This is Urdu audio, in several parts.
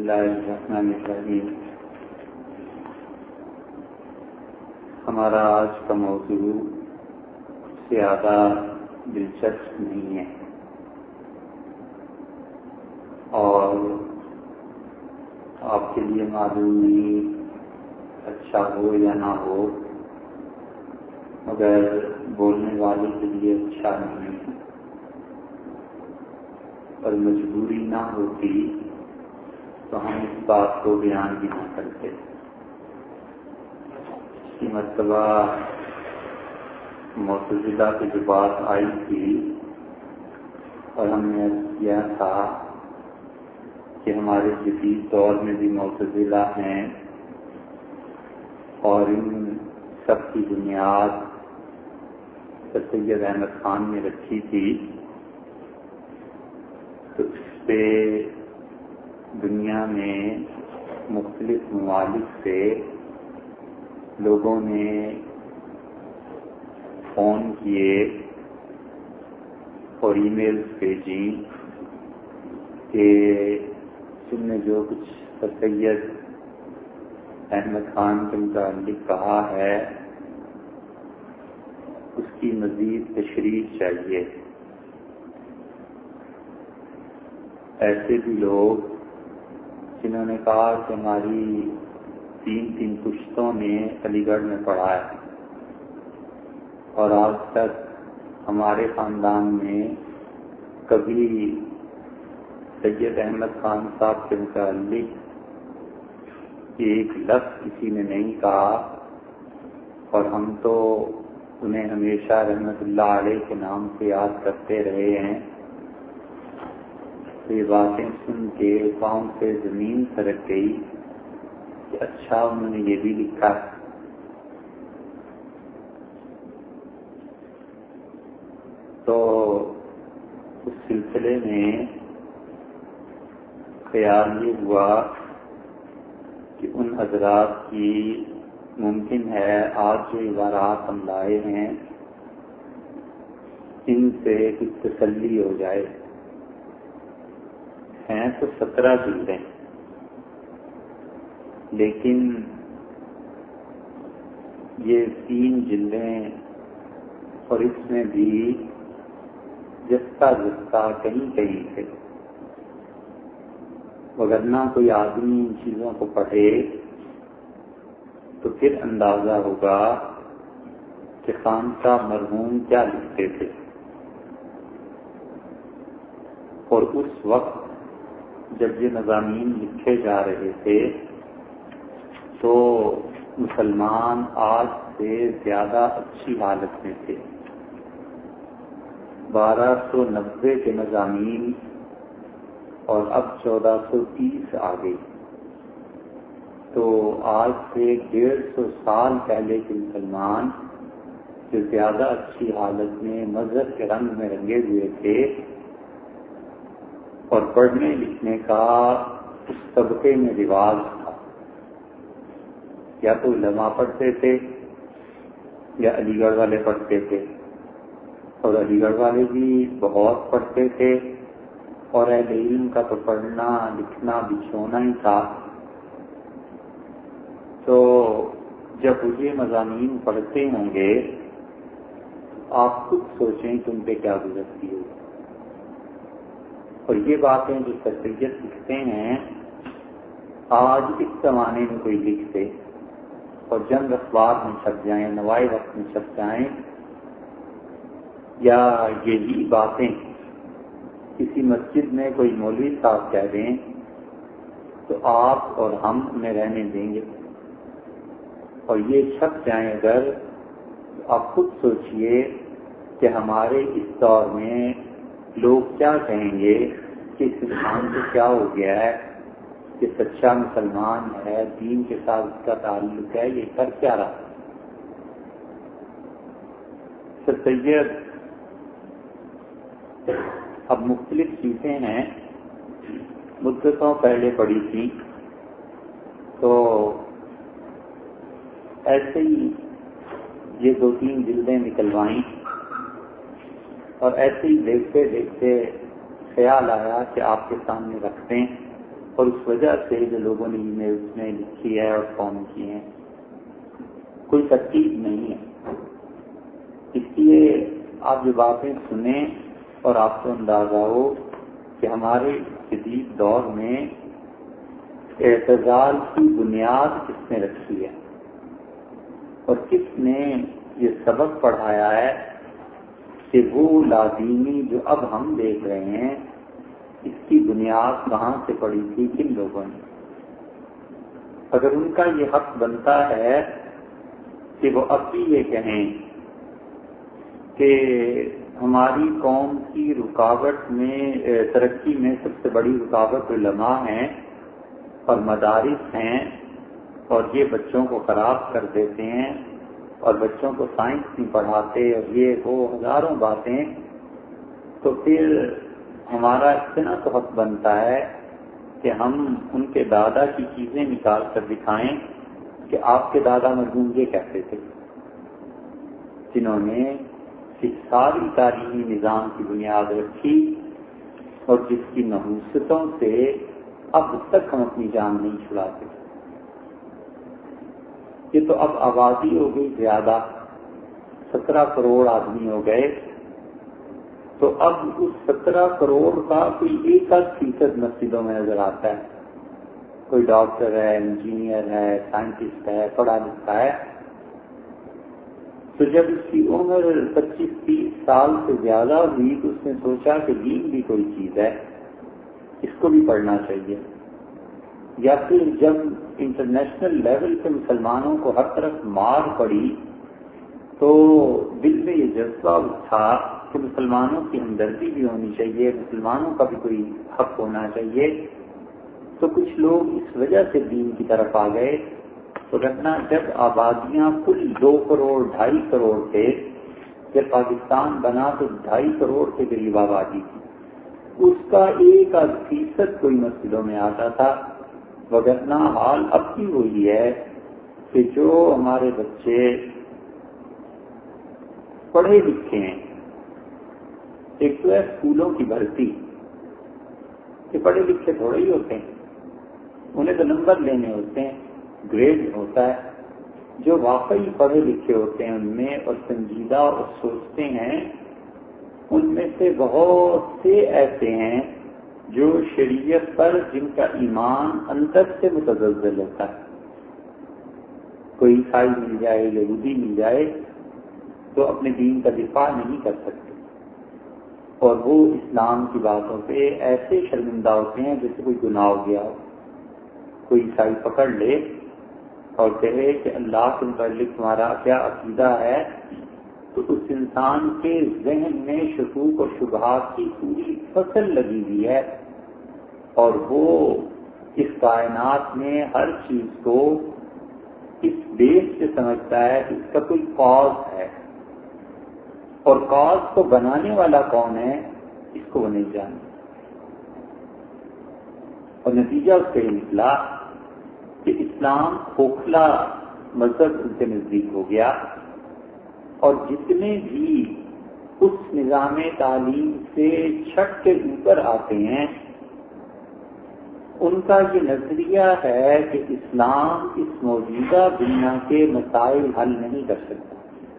اللہ الرحمن الرحیم۔ ہمارا آج کا موضوع زیادہ دلچسپ نہیں ہے اور آپ کے لیے معلوم نہیں اچھا ہو یا نہ ہو، مگر بولنے والے کے لیے اچھا نہیں ہے، اور مجبوری نہ ہوتی تو ہم اس بات کو بیان بھی نہ کرتے۔ اسی مرتبہ معتزلہ کی جو بات آئی تھی اور ہم نے کیا تھا کہ ہمارے جدید دور میں بھی معتزلہ ہیں اور ان سب کی بنیاد سید احمد خان نے رکھی تھی، تو اس پہ دنیا میں مختلف ممالک سے لوگوں نے فون کیے اور ای میل بھیجی کہ تم نے جو کچھ سید احمد خان کے متعلق کہا ہے اس کی مزید تشریح چاہیے۔ ایسے بھی لوگ جنہوں نے کہا کہ ہماری تین پشتوں نے علی گڑھ میں پڑھا ہے اور آج تک ہمارے خاندان میں کبھی سید احمد خان صاحب کے متعلق ایک لفظ کسی نے نہیں کہا، اور ہم تو انہیں ہمیشہ رحمت اللہ علیہ کے نام سے یاد کرتے رہے ہیں۔ تو یہ باتیں سن کے پاؤں سے زمین سرک گئی کہ اچھا انہوں نے یہ بھی لکھا ہے۔ تو اس سلسلے میں خیال یہ ہوا کہ ان حضرات کی ممکن ہے آج جو عبارات ہم لائے ہیں ان سے کچھ تسلی ہو جائے۔ ہیں تو 17 جلدیں، لیکن یہ 3 جلدیں اور اس میں بھی جستا کہیں تھے، وگرنہ کوئی آدمی ان چیزوں کو پڑھے تو پھر اندازہ ہوگا کہ خان صاحب مرحوم کیا لکھتے تھے۔ اور اس وقت جب یہ مضامین لکھے جا رہے تھے تو مسلمان آج سے زیادہ اچھی حالت میں تھے۔ 1290 کے مضامین اور اب 1430 آ گئی، تو آج سے 150 سال پہلے کے مسلمان جو زیادہ اچھی حالت میں مذہب کے رنگ میں رنگے ہوئے تھے اور پڑھنے لکھنے کا اس طبقے میں رواج تھا، یا تو علماء پڑھتے تھے یا علی گڑھ والے پڑھتے تھے، اور علی گڑھ والے بھی بہت پڑھتے تھے، اور اہل علم کا تو پڑھنا لکھنا بچھونا ہی تھا۔ تو جب یہ مضامین پڑھتے ہوں گے آپ خود سوچیں کہ ان پہ کیا گزرتی ہے۔ اور یہ باتیں جو سید لکھتے ہیں آج اس زمانے میں کوئی لکھتے اور جنگ اخبار میں چھپ جائیں، نوائے وقت میں چھپ جائیں، یا یہی باتیں کسی مسجد میں کوئی مولوی صاحب کہہ دیں تو آپ اور ہم انہیں رہنے دیں گے، اور یہ چھپ جائیں اگر تو آپ خود سوچئے کہ ہمارے اس دور میں لوگ کیا کہیں گے کہ اس انسان کو کیا ہو گیا ہے، کہ سچا مسلمان ہے، دین کے ساتھ اس کا تعلق ہے، یہ کر کیا رہا۔ سید اب مختلف چیزیں ہیں، مدتوں پہلے پڑھی تھی تو ایسے ہی یہ 2-3 جلدیں نکلوائیں اور ایسے ہی دیکھتے دیکھتے خیال آیا کہ آپ کے سامنے رکھ دیں اور اس وجہ سے جو لوگوں نے ای میلز میں لکھی ہے اور فون کیے ہیں کوئی ترتیب نہیں ہے. اس لیے آپ جو باتیں سنیں اور آپ کو اندازہ ہو کہ ہمارے جدید دور میں اعتزال کی بنیاد کس نے رکھی ہے اور کس نے یہ سبق پڑھایا ہے کہ وہ لادینی جو اب ہم دیکھ رہے ہیں اس کی بنیاد کہاں سے پڑی تھی کن لوگوں نے. اگر ان کا یہ حق بنتا ہے کہ وہ اب بھی یہ کہیں کہ ہماری قوم کی رکاوٹ میں ترقی میں سب سے بڑی رکاوٹ علماء ہیں اور مدارس ہیں اور یہ بچوں کو خراب کر دیتے ہیں اور بچوں کو سائنس نہیں پڑھاتے اور یہ وہ ہزاروں باتیں، تو پھر ہمارا اتنا تو حق بنتا ہے کہ ہم ان کے دادا کی چیزیں نکال کر دکھائیں کہ آپ کے دادا مرحوم یہ کہتے تھے، جنہوں نے اس ساری تعلیمی نظام کی بنیاد رکھی اور جس کی نحوستوں سے اب تک ہم اپنی جان نہیں چھڑاتے. یہ تو اب آبادی ہو گئی زیادہ، 17 کروڑ آدمی ہو گئے، تو اب اس 17 کروڑ کا کوئی 1% مسجدوں میں نظر آتا ہے. کوئی ڈاکٹر ہے، انجینئر ہے، سائنٹسٹ ہے، پڑھا لکھا ہے. تو جب اس کی عمر 25-30 سال سے زیادہ ہوئی تو اس نے سوچا کہ دین بھی کوئی چیز ہے، اس کو بھی پڑھنا چاہیے. یا پھر جب انٹرنیشنل لیول پہ مسلمانوں کو ہر طرف مار پڑی تو دل میں یہ جذبہ اٹھا کہ مسلمانوں کی ہمدردی بھی ہونی چاہیے، مسلمانوں کا بھی کوئی حق ہونا چاہیے. تو کچھ لوگ اس وجہ سے دین کی طرف آ گئے. تو رکھنا جب آبادیاں کل 2 کروڑ 2.5 کروڑ تھے، جب پاکستان بنا تو 2.5 کروڑ کے قریب آبادی تھی، اس کا 1% کوئی مسجدوں میں آتا تھا. وگرنہ حال اب بھی وہی ہے کہ جو ہمارے بچے پڑھے لکھے ہیں، ایک تو ہے اسکولوں کی بھرتی، کہ پڑھے لکھے تھوڑے ہی ہوتے ہیں، انہیں تو نمبر لینے ہوتے ہیں، گریڈ ہوتا ہے. جو واقعی پڑھے لکھے ہوتے ہیں ان میں اور سنجیدہ اور سوچتے ہیں، ان میں سے بہت سے ایسے ہیں جو شریعت پر جن کا ایمان اندر سے متزلزل ہوتا ہے. کوئی عیسائی مل جائے، یہودی مل جائے تو اپنے دین کا دفاع نہیں کر سکتے اور وہ اسلام کی باتوں پہ ایسے شرمندہ ہوتے ہیں جیسے کوئی گناہ ہو گیا ہو. کوئی عیسائی پکڑ لے اور کہے کہ اللہ کے متعلق تمہارا کیا عقیدہ ہے، تو اس انسان کے ذہن میں شکوک و شبہات کی پوری فصل لگی ہوئی ہے اور وہ اس کائنات میں ہر چیز کو اس بیس سے سمجھتا ہے کہ اس کا کوئی کاز ہے اور کاز کو بنانے والا کون ہے اس کو وہ نہیں جانتا. اور نتیجہ اس کا یہ نکلا کہ اسلام کھوکھلا مذہب ان کے نزدیک ہو گیا اور جتنے بھی اس نظام تعلیم سے چھٹ کے اوپر آتے ہیں ان کا یہ نظریہ ہے کہ اسلام اس موجودہ دنیا کے مسائل حل نہیں کر سکتا.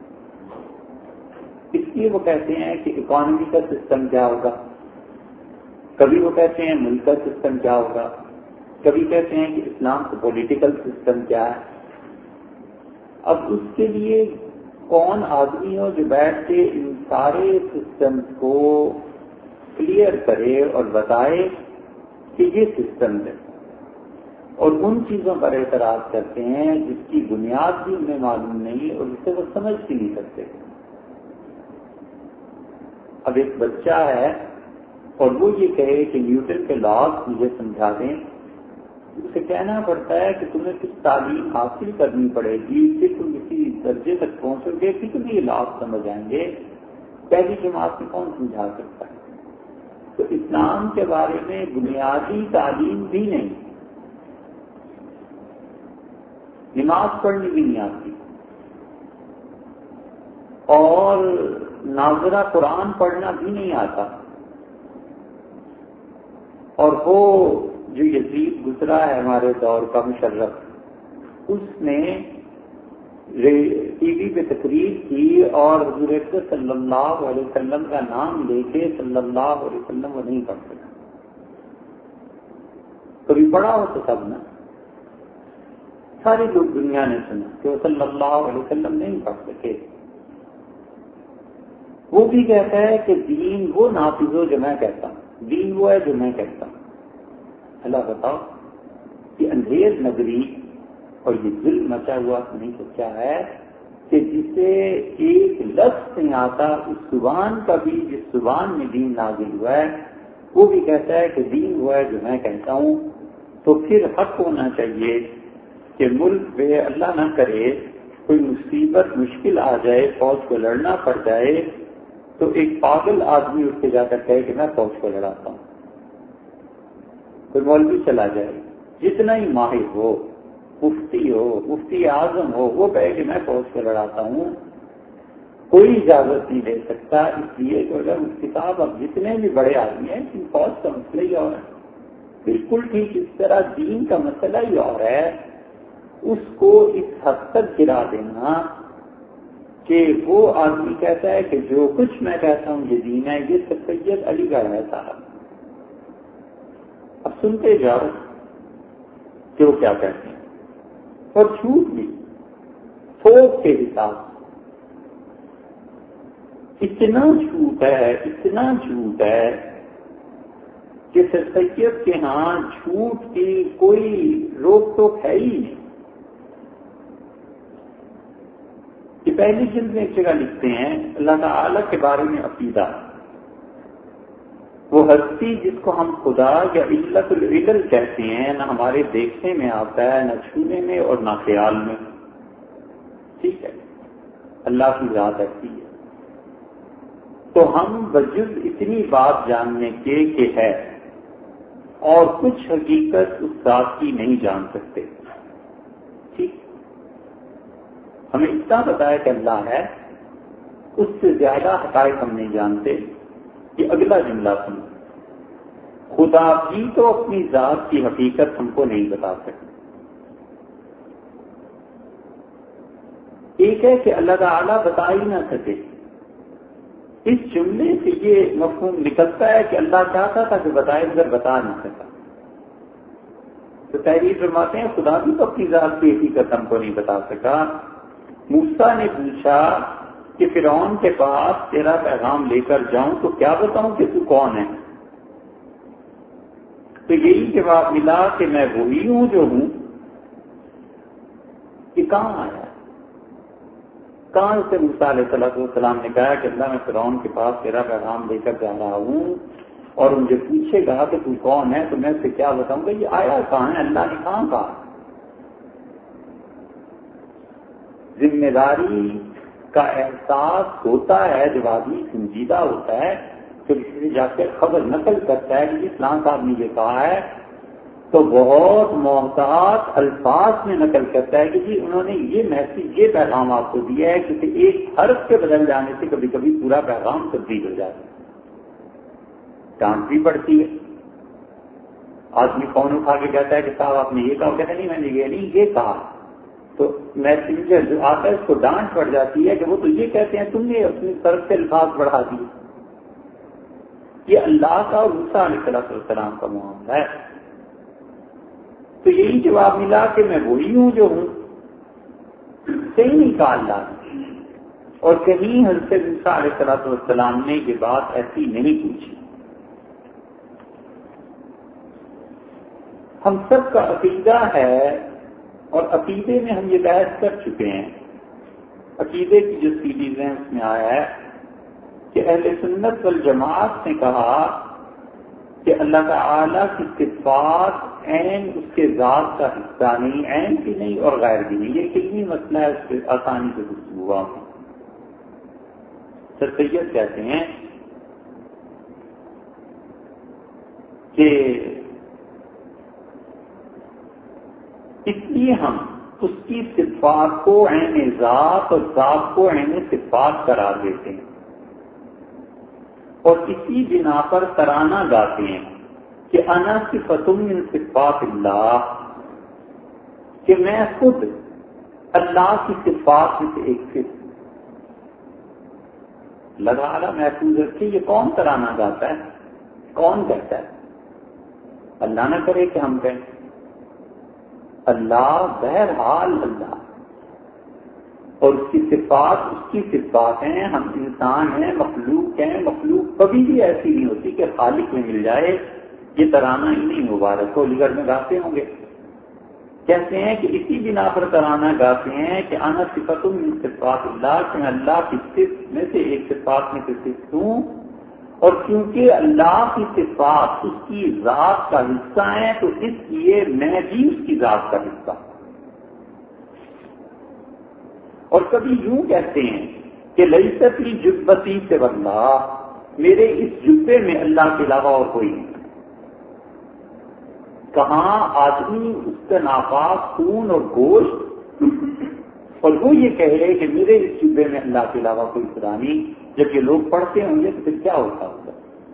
اس لیے وہ کہتے ہیں کہ اکانومی کا سسٹم کیا ہوگا، کبھی وہ کہتے ہیں ملک کا سسٹم کیا ہوگا، کبھی کہتے ہیں کہ اسلام کا پولیٹیکل سسٹم کیا ہے. اب اس کے لیے کون آدمی ہو جو بیٹھ کے ان سارے سسٹمز کو کلیئر کرے اور بتائے کہ یہ سسٹم ہے، اور ان چیزوں پر اعتراض کرتے ہیں جس کی بنیاد بھی انہیں معلوم نہیں اور جسے وہ سمجھ بھی نہیں سکتے. اب ایک بچہ ہے اور وہ یہ کہے کہ نیوٹن کے لاز مجھے سمجھا دیں، اسے کہنا پڑتا ہے کہ تمہیں کچھ تعلیم حاصل کرنی پڑے گی، پھر تم کسی درجے تک پہنچو گے پھر تمہیں یہ لاز سمجھ آئیں گے. پہلی جماعت میں کون سمجھا سکتا ہے؟ تو اسلام کے بارے میں بنیادی تعلیم بھی نہیں، نماز پڑھنی بھی نہیں آتی اور ناظرہ قرآن پڑھنا بھی نہیں آتا، اور وہ جو یزید گزرا ہے ہمارے دور کا مشرف، اس نے ٹی وی پہ تقریر کی اور حضور اکرم صلی اللہ علیہ وسلم کا نام لے کے صلی اللہ علیہ وسلم وہ نہیں پڑھ سکا. کبھی پڑھا ہو تو سب نا، سارے لوگ دنیا نے سنا کہ وہ صلی اللہ علیہ وسلم نہیں پڑھ سکے. وہ بھی کہتا ہے کہ دین وہ نافذ ہو جو میں کہتا ہوں، دین وہ ہے جو میں کہتا ہوں. اللہ بتاؤ کہ انگریز نگری اور یہ ظلم مچا ہوا نہیں سچا ہے کہ جسے ایک لفظ نہیں آتا اس زبان کا بھی جس زبان میں دین نازل ہوا ہے وہ بھی کہتا ہے کہ دین وہ ہے جو میں کہتا ہوں. تو پھر حق ہونا چاہیے کہ ملک میں اللہ نہ کرے کوئی مصیبت مشکل آ جائے، فوج کو لڑنا پڑ جائے، تو ایک پاگل آدمی اٹھ کے جا کر کہے کہ میں فوج کو لڑاتا ہوں. کوئی مولوی چلا جائے جتنا ہی ماہر ہو، مفتی اعظم ہو، وہ کہے کہ میں فوج کو لڑاتا ہوں. کوئی اجازت نہیں دے سکتا، اس لیے کہ اگر مفتی صاحب اب جتنے بھی بڑے آدمی ہیں کہ فوج کا مسئلہ ہی اور ہے. بالکل ٹھیک اس طرح دین کا مسئلہ ہی اور ہے. اس کو اس حد تک گرا دینا کہ وہ آدمی کہتا ہے کہ جو کچھ میں کہتا ہوں یہ دین ہے، یہ سر سید علی گڑھ ہے صاحب. اب سنتے جاؤ کہ وہ کیا کہتے ہیں. اور جھوٹ بھی تھوک کے حساب اتنا جھوٹ ہے کہ سر سید کے ہاں جھوٹ کی کوئی روک ٹوک ہے ہی نہیں. یہ پہلی جلد میں ایک جگہ لکھتے ہیں اللہ تعالی کے بارے میں عقیدہ، وہ ہستی جس کو ہم خدا یا علت العلل کہتے ہیں، نہ ہمارے دیکھنے میں آتا ہے، نہ چھونے میں اور نہ خیال میں. ٹھیک ہے، اللہ کی ذات ایسی ہے. تو ہم بجز اتنی بات جاننے کے کہ ہے اور کچھ حقیقت اس ذات کی نہیں جان سکتے. ٹھیک، ہمیں اتنا پتا ہے کہ اللہ ہے، اس سے زیادہ حقائق ہم نہیں جانتے. یہ اگلا جملہ سنو، خدا بھی تو اپنی ذات کی حقیقت ہم کو نہیں بتا سکتے. ایک ہے کہ اللہ تعالیٰ بتا ہی نہ سکے. اس جملے سے یہ مفہوم نکلتا ہے کہ اللہ چاہتا تھا کہ بتائے مگر بتا نہیں سکا. تو تحریر فرماتے ہیں خدا بھی تو اپنی ذات کی حقیقت ہم کو نہیں بتا سکا. موسیٰ نے پوچھا کہ فرعون کے پاس تیرا پیغام لے کر جاؤں تو کیا بتاؤں کہ تو کون ہے؟ تو یہی جواب ملا کہ میں وہی ہوں جو ہوں. یہ کہاں آیا؟ کہاں سے موسیٰ علیہ السلام نے کہا کہ اللہ میں فرعون کے پاس تیرا پیغام لے کر جا رہا ہوں اور مجھے پوچھے گا کہ تو کون ہے تو میں اسے کیا بتاؤں گا؟ یہ آیا کہاں ہے؟ اللہ نے کہاں کہا؟ ذمہ داری کا احساس ہوتا ہے جب آدمی سنجیدہ ہوتا ہے، تو کسی سے جا کر خبر نقل کرتا ہے کہ اسلام صاحب نے یہ کہا ہے تو بہت محتاط الفاظ میں نقل کرتا ہے کہ جی انہوں نے یہ میسج یہ پیغام آپ کو دیا ہے، کیونکہ ایک حرف کے بدل جانے سے کبھی کبھی پورا پیغام تبدیل ہو جاتا ہے. ڈانٹ بھی پڑتی ہے. آدمی فون اٹھا کے کہتا ہے کہ صاحب آپ نے یہ کہا، کہتا نہیں میں نے یہ نہیں یہ کہا، تو میسنجر جو آتا ہے اس کو ڈانٹ پڑ جاتی ہے کہ وہ تو یہ کہتے ہیں تم نے اپنی طرف سے الفاظ بڑھا دیے. یہ اللہ کا اور موسیٰ علیہ السلام کا معاملہ ہے. تو یہی جواب ملا کہ میں وہی ہوں جو ہوں. صحیح نہیں کہا اللہ نے. اور کہیں حضرت موسیٰ علیہ السلام نے یہ بات ایسی نہیں پوچھی. ہم سب کا عقیدہ ہے اور عقیدے میں ہم یہ بحث کر چکے ہیں. عقیدے کی جو سیریز ہیں اس میں آیا ہے کہ اہل سنت والجماعت نے کہا کہ اللہ تعالیٰ کی صفات عین اس کے ذات کا حصہ نہیں، عین بھی نہیں اور غیر بھی نہیں. یہ علمی مسئلہ ہے، اس سے آسانی سے گفتگو ہوا. سر سید کہتے ہیں کہ اس لیے ہم اس کی صفات کو عین ذات اور ذات کو عین صفات قرار دیتے ہیں اور اسی بنا پر ترانہ گاتے ہیں کہ انا صفۃ من صفات اللہ، کہ میں خود اللہ کی صفات میں سے ایک صفت۔ اللہ تعالیٰ محفوظ رکھے یہ کون ترانہ گاتا ہے، کون کہتا ہے؟ اللہ نہ کرے کہ ہم کہیں۔ اللہ بہرحال اللہ، اور اس کی صفات اس کی صفات ہیں۔ ہم انسان ہیں، مخلوق ہیں، مخلوق کبھی بھی ایسی نہیں ہوتی کہ خالق میں مل جائے یہ ترانہ انہیں مبارک کو علی گڑھ میں گاتے ہوں گے۔ کہتے ہیں کہ اسی بنا پر ترانہ گاتے ہیں کہ انا صفۃ من صفات اللہ، کہ میں اللہ کی صفت میں سے ایک صفات میں سے صفت ہوں، اور کیونکہ اللہ کی صفات اس کی ذات کا حصہ ہیں تو اس لیے میں بھی اس کی ذات کا حصہ ہوں۔ اور کبھی یوں کہتے ہیں کہ لیست لی جبتی سوی اللہ، میرے اس جبے میں اللہ کے علاوہ اور کوئی نہیں۔ کہاں آدمی اس کا ناپاک خون اور گوشت، اور وہ یہ کہے کہ میرے اس جبے میں اللہ کے علاوہ کوئی خدا نہیں، جب یہ لوگ پڑھتے ہوں گے تو پھر کیا ہوتا ہوگا؟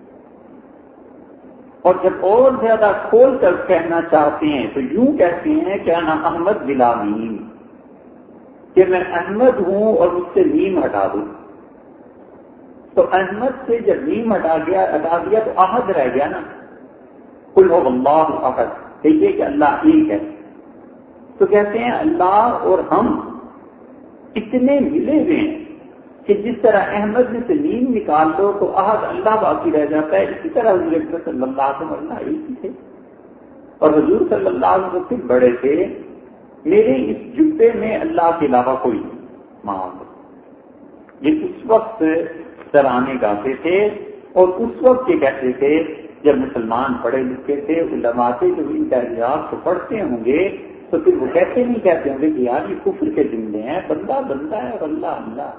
اور جب اور زیادہ کھول کر کہنا چاہتے ہیں تو یوں کہتے ہیں کہ انا احمد بلا میم، کہ میں احمد ہوں اور مجھ سے میم ہٹا دوں۔ تو احمد سے جب میم ہٹا دیا تو احد رہ گیا نا، قل هو اللہ احد، کہیے کہ اللہ ایک ہے۔ تو کہتے ہیں اللہ اور ہم اتنے ملے ہوئے ہیں کہ جس طرح احمد میں سے میم نکال دو تو احد اللہ باقی رہ جاتا ہے، اسی طرح حضور اکرم صلی اللہ علیہ وسلم اللہ ایک ہی تھے، اور حضور صلی اللہ علیہ وسلم خود بڑے تھے۔ میرے اس جبے میں اللہ کے علاوہ کوئی نہیں معاذ۔ یہ اس وقت ترانے گاتے تھے، اور اس وقت یہ کہتے تھے جب مسلمان پڑھے لکھے تھے، علماء تھے، جب ان تحریرات کو پڑھتے ہوں گے تو پھر وہ کہتے نہیں کہتے ہوں گے کہ یار یہ کفر کے جملے ہیں، بندہ بندہ ہے اور اللہ اللہ۔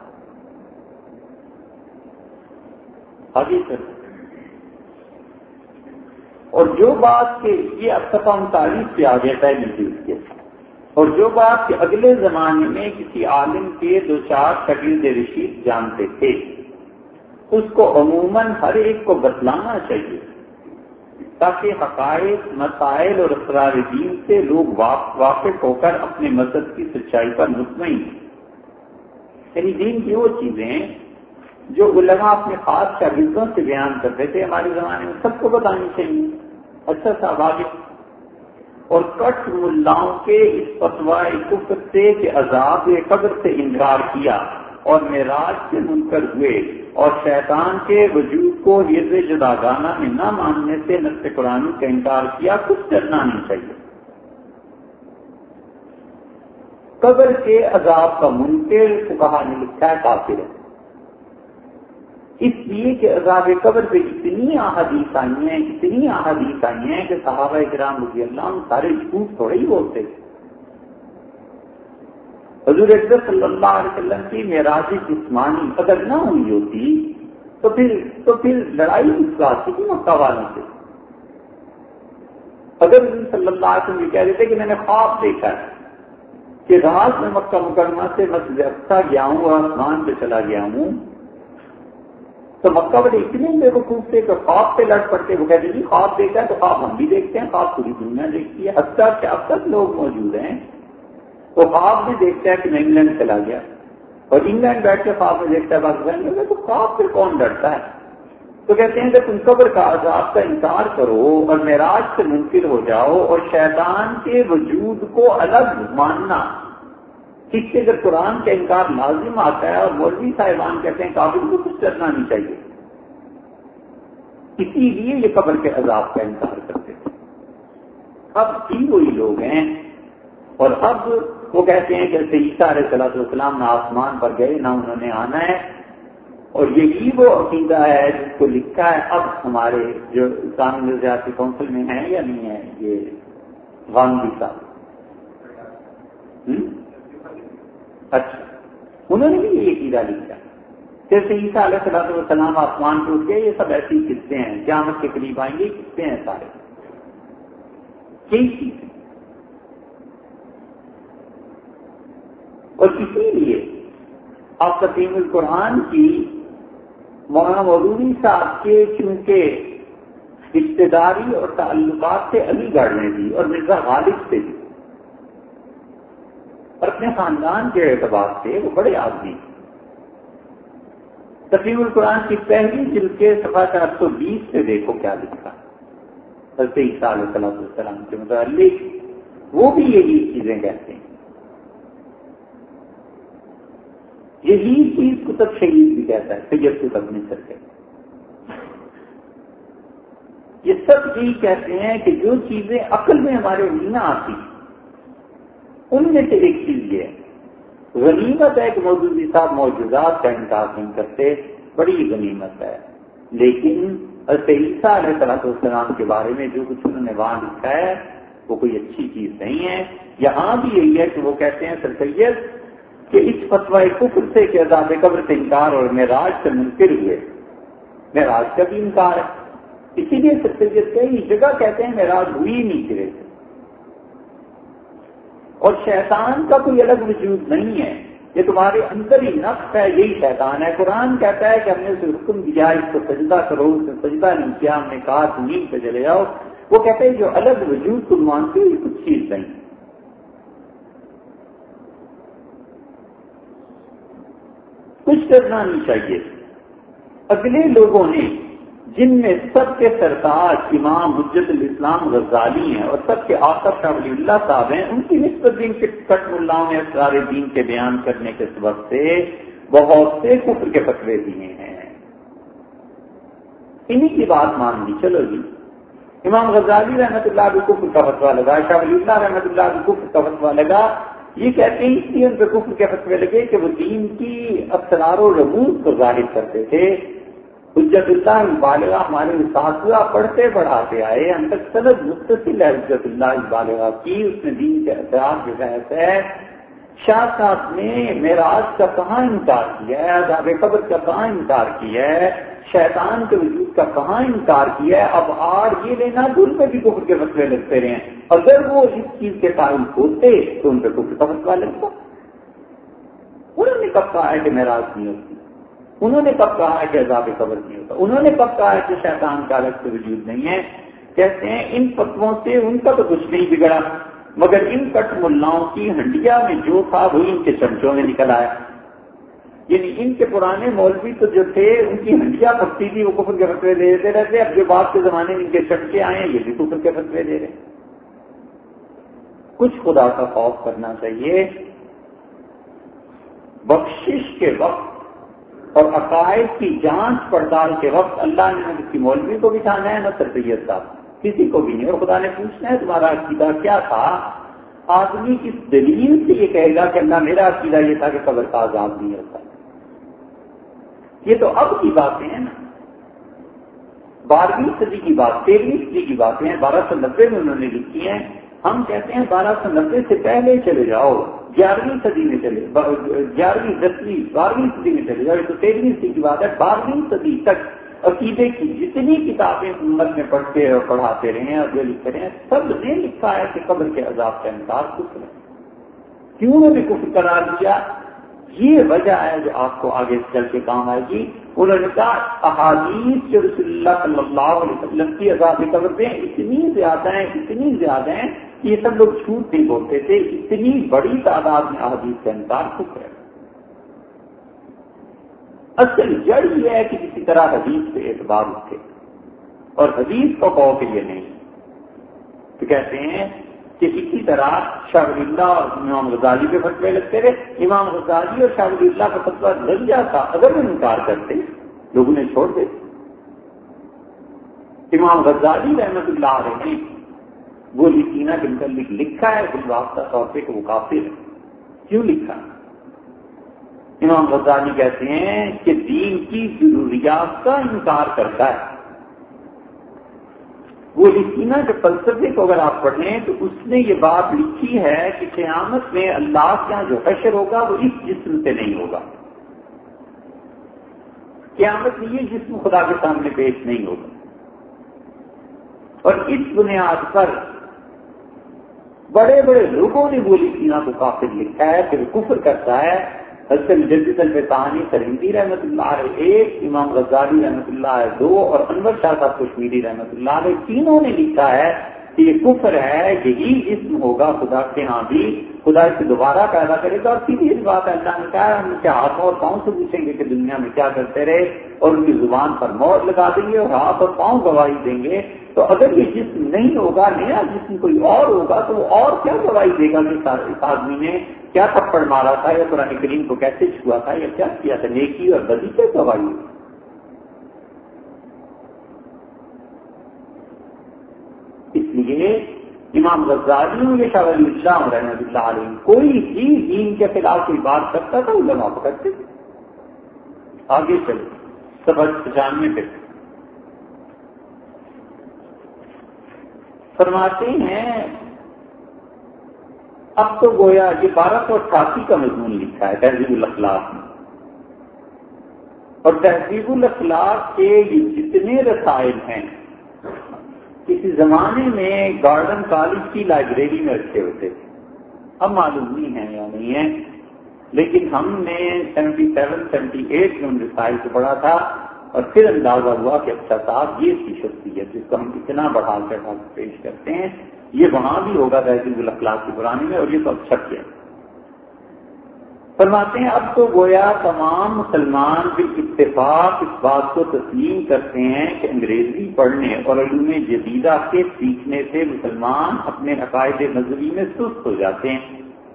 آگے چل، اور جو بات کہ یہ اب صفحہ 39 پہ آ گیا پہلی چیز کے، اور جو بات کہ اگلے زمانے میں کسی عالم کے دو چار شاگرد رشید جانتے تھے، اس کو عموماً ہر ایک کو بتلانا چاہیے تاکہ حقائق، مسائل اور اسرار دین سے لوگ واقف ہو کر اپنے مذہب کی سچائی پر مطمئن ہیں۔ یعنی دین کی وہ چیزیں جو علماء اپنے خاص شاگردوں سے بیان کرتے تھے ہمارے زمانے میں سب کو بتانی چاہیے۔ اچھا صاحب آگے، اور کٹ ملاؤں کے اس فتوی کفر سے کہ عذاب قبر سے انکار کیا اور معراج سے منکر ہوئے، اور شیطان کے وجود کو حرز جداگانہ میں نہ ماننے سے نص قرآن کا انکار کیا، کچھ ڈرنا نہیں چاہیے۔ قبر کے عذاب کا منکر فقہا نے لکھا ہے کافر ہے، اس لیے کہ عذاب قبر پہ اتنی احادیث آئی ہیں کہ صحابہ کرام رضی اللہ عنہ سارے جھوٹ تھوڑے ہی بولتے تھے۔ حضور اکرم صلی اللہ علیہ وسلم کی معراج جسمانی اگر نہ ہوئی ہوتی تو پھر لڑائی اس بات کی مکہ والوں سے۔ اگر حضور صلی اللہ علیہ وسلم یہ کہہ دیتے کہ میں نے خواب دیکھا ہے کہ رات میں مکہ مکرمہ سے مسجد اقصی گیا ہوں اور آسمان پہ چلا گیا ہوں، تو مکہ والے اتنے بے وقوف تھے کہ خواب پہ لڑ پڑتے۔ وہ کہتے جی خواب دیکھا ہے تو خواب ہم بھی دیکھتے ہیں، خواب پوری دنیا دیکھتی ہے، حتیٰ کہ اب تک لوگ موجود ہیں تو خواب بھی دیکھتا ہے کہ میں انگلینڈ چلا گیا، اور انگلینڈ بیٹھ کے خواب میں دیکھتا ہے پاکستان میں، تو خواب پھر کون ڈرتا ہے؟ تو کہتے ہیں کہ تم قبر کا عذاب کا انکار کرو اور معراج سے منکر ہو جاؤ اور شیطان کے وجود کو الگ ماننا، اس سے اگر قرآن کا انکار لازم آتا ہے اور مولوی صاحبان کہتے ہیں کافر کو کچھ کرنا نہیں چاہیے، اسی لیے یہ قبر کے عذاب کا انکار کرتے تھے۔ اب بھی وہی لوگ ہیں، اور اب وہ کہتے ہیں کہ عیسیٰ علیہ السلام نہ آسمان پر گئے نہ انہوں نے آنا ہے، اور یہی وہ عقیدہ ہے جس کو لکھا ہے اب ہمارے جو اسلامی نظریاتی کونسل میں ہیں یا نہیں ہے، یہ غامدی صاحب، اچھا انہوں نے بھی یہ عقیدہ لکھا جیسے عیسیٰ علیہ السلام آسمان پہ اٹھ گئے، یہ سب ایسی قصے ہیں، قیامت کے قریب آئیں گے، قصے ہیں سارے، یہی چیز ہے۔ اور اسی لیے آپ تقسیم القرآن کی مولانا مودودی صاحب کے چونکہ رشتے داری اور تعلقات سے علی گڑھ میں بھی اور مرزا غالب سے بھی، اور اپنے خاندان کے اعتبار سے وہ بڑے آدمی۔ تفہیم القرآن کی پہلی جلد کے صفحہ 420 سے دیکھو کیا لکھا حضرت عیسیٰ علیہ السلام کے متعلق، وہ بھی یہی چیزیں کہتے ہیں۔ یہی چیز کتب شہید بھی کہتا ہے، سید قطب مصر کے، یہ سب یہی کہتے ہیں کہ جو چیزیں عقل میں ہمارے نہیں آتی ان میں سے ایک چیز یہ ہے، غنیمت ہے کہ مودودی صاحب معجزات کا انکار نہیں کرتے، بڑی غنیمت ہے، لیکن حضرت عیسیٰ علیہ السلام کے بارے میں جو کچھ انہوں نے وہاں لکھا ہے وہ کوئی اچھی چیز نہیں ہے۔ یہاں بھی یہی ہے کہ وہ کہتے ہیں سر سید کہ اس فتویٰ کفر سے کہ عذاب قبر سے انکار اور معراج سے منکر ہوئے، معراج کا بھی انکار ہے، اسی لیے سر سید کئی جگہ کہتے ہیں معراج ہوئی ہی نہیں کرے، اور شیطان کا کوئی الگ وجود نہیں ہے، یہ تمہارے اندر ہی نفس ہے، یہی شیطان ہے۔ قرآن کہتا ہے کہ ہم نے اسے حکم دیا اس کو سجدہ کرو، اس نے سجدہ نہیں کیا، ہم نے کہا زمین پہ چلے جاؤ، وہ کہتے ہیں جو الگ وجود تم مانتے ہو یہ کچھ چیز نہیں۔ کچھ کرنا نہیں چاہیے۔ اگلے لوگوں نے جن میں سب کے سرتاج امام حجت الاسلام غزالی ہیں اور سب کے آقا شاہ ولی اللہ صاحب ہیں، ان کی نسبت دین کے کٹ ملاؤں نے اسرار دین کے بیان کرنے کے سبب سے بہت سے کفر کے فتوے دیے ہیں، انہی کی بات مان لی، چلو جی امام غزالی رحمۃ اللہ علیہ کفر کا فتویٰ لگا، شاہ ولی اللہ رحمۃ اللہ علیہ کفر کا فتویٰ لگا، یہ کہتے ہیں اس لیے ان پہ کفر کے فتوے لگے کہ وہ دین کی اسرار و رموز کو ظاہر کرتے تھے۔ حجت اللہ بالغہ ہمارے اساتذہ پڑھتے پڑھاتے آئے، ہم تک سند متصل ہے حجت اللہ بالغہ کی، اس نے دین کے اثرات جو بحث ہے۔ شاہ صاحب نے معراج کا کہاں انکار کیا ہے، عذاب قبر کا کہاں انکار کیا ہے، شیطان کے وجود کا کہاں انکار کیا ہے، اب آڑ یہ لینا کہ ان پہ بھی کفر کے فتوے لگتے رہے ہیں، اگر وہ اس چیز کے قائل ہوتے تو ان پہ کفر کا فتویٰ لگتا۔ انہوں نے کب کہا ہے کہ معراج نہیں ہوتی، انہوں نے کب کہا ہے کہ عذاب قبر نہیں ہوتا، انہوں نے کب کہا ہے کہ شیطان کا الگ سے وجود نہیں ہے۔ کہتے ہیں ان فتووں سے ان کا تو کچھ نہیں بگڑا، مگر ان کٹ ملاؤں کی ہنڈیا میں جو تھا وہی ان کے چمچوں میں نکل آیا، یعنی ان کے پرانے مولوی تو جو تھے ان کی ہنڈیا پھٹتی تھی، وہ کفر کے فتوے دے دیتے رہتے، اب جو بعد کے زمانے میں ان کے چمچے آئے ہیں یہ بھی کفر کے فتوے دے رہے۔ کچھ خدا کا خوف کرنا چاہیے۔ بخشش کے وقت اور عقائد کی جانچ پڑتال کے وقت اللہ نے نہ کسی مولوی کو بٹھانا ہے نہ سر سید صاحب، کسی کو بھی نہیں، اور خدا نے پوچھنا ہے تمہارا عقیدہ کیا تھا۔ آدمی کس دلیل سے یہ کہے گا کہ اللہ میرا عقیدہ یہ تھا کہ قبر کا عذاب نہیں ہوتا؟ یہ تو اب کی باتیں ہیں نا، 12ویں صدی کی بات، 13ویں صدی کی باتیں ہیں، 1290 میں انہوں نے لکھی ہیں۔ ہم کہتے ہیں 1290 سے پہلے چلے جاؤ، 11ویں صدی میں چلے، 11ویں 10ویں 12ویں صدی میں چلے جاؤ، یہ تو 13ویں صدی کی بات ہے۔ 12ویں صدی تک عقیدے کی جتنی کتابیں امت میں پڑھتے اور پڑھاتے رہے ہیں اور جو لکھ رہے ہیں سب نے لکھا ہے کہ قبر کے عذاب کا انکار کفر ہے۔ کیوں انہوں نے کفر قرار دیا؟ یہ وجہ ہے جو آپ کو آگے چل کے کام آئے گی۔ انہوں نے کہا احادیث جو رسول اللہ صلی اللہ علیہ وسلم کی عذاب قبر پہ اتنی زیادہ ہیں کہ یہ سب لوگ جھوٹ نہیں بولتے تھے، اتنی بڑی تعداد میں احادیث کا انکار کفر ہے۔ اصل جڑ یہ ہے کہ کسی طرح حدیث پہ اعتبار اٹھے، اور حدیث کو کہو کہ یہ نہیں، تو کہتے ہیں کہ اسی طرح شاہ ولی اللہ اور امام غزالی پہ فتوے لگتے رہے، امام غزالی اور شاہ ولی اللہ کا فتویٰ لگ جاتا، اگر وہ انکار کرتے لوگوں نے چھوڑ دیتے۔ امام غزالی رحمۃ اللہ علیہ نے وہ سینہ کے متعلق لکھا ہے بالواسطہ طور پہ کہ وہ کافر ہے۔ کیوں لکھا؟ امام غزالی کہتے ہیں کہ دین کی ضروریات کا انکار کرتا ہے۔ وہ لکھینا کے فلسفے کو اگر آپ پڑھیں تو اس نے یہ بات لکھی ہے کہ قیامت میں اللہ کے یہاں جو حشر ہوگا وہ اس جسم سے نہیں ہوگا، قیامت میں یہ جسم خدا کے سامنے پیش نہیں ہوگا، اور اس بنیاد پر بڑے بڑے لوگوں نے وہ لکھینا کو کافر لکھا ہے کہ وہ کفر کرتا ہے، حضرت مجدد الفتحانی سرہندی رحمۃ اللہ علیہ ایک، امام غزالی رحمۃ اللہ علیہ دو، اور انور شاہ صاحب کشمیری رحمۃ اللہ علیہ تینوں نے لکھا ہے کہ یہ کفر ہے، یہی اسم ہوگا خدا کے ہاں بھی، خدا اسے دوبارہ پیدا کرے گا۔ اور سیدھی اس بات ہے، اللہ نے کہا ہے ہم ان کے ہاتھوں اور پاؤں سے پوچھیں گے کہ دنیا میں کیا کرتے رہے، اور ان کی زبان پر مہر لگا دیں گے اور ہاتھ اور پاؤں گواہی دیں گے۔ تو اگر یہ جسم نہیں ہوگا، نیا جسم کوئی اور ہوگا، تو وہ اور کیا گواہی دے گا کہ اس آدمی نے کیا تھپڑ مارا تھا، یا قرآن کریم کو کیسے چھوا تھا، یا کیا کیا تھا، نیکی اور بدی سے گواہی۔ اس لیے امام غزالی اور شاہ ولی اللہ رحمۃ اللہ علیہ کوئی بھی دین کے خلاف کوئی بات کرتا تھا علماء پکڑتے تھے۔ آگے چلو سبق 95 پہ فرماتے ہیں، اب تو گویا یہ 1288 کا مضمون لکھا ہے تہذیب الاخلاق میں، اور تہذیب الاخلاق کے یہ جتنے رسائل ہیں کسی زمانے میں گارڈن کالج کی لائبریری میں رکھے ہوتے تھے، اب معلوم نہیں ہے یا نہیں ہے، لیکن ہم نے 77-78 میں ان رسائل کو پڑھا تھا، اور پھر اندازہ ہوا کہ اچھا صاحب یہ کی شخصیت جس کو ہم اتنا بڑھا کر پیش کرتے ہیں، یہ وہاں بھی ہوگا تہذیب الاخلاق کی پرانی میں، اور یہ تو اچھا کیا۔ فرماتے ہیں اب تو گویا تمام مسلمان بالاتفاق اس بات کو تسلیم کرتے ہیں کہ انگریزی پڑھنے اور علوم جدیدہ کے سیکھنے سے مسلمان اپنے عقائد مذہبی میں سست ہو جاتے ہیں،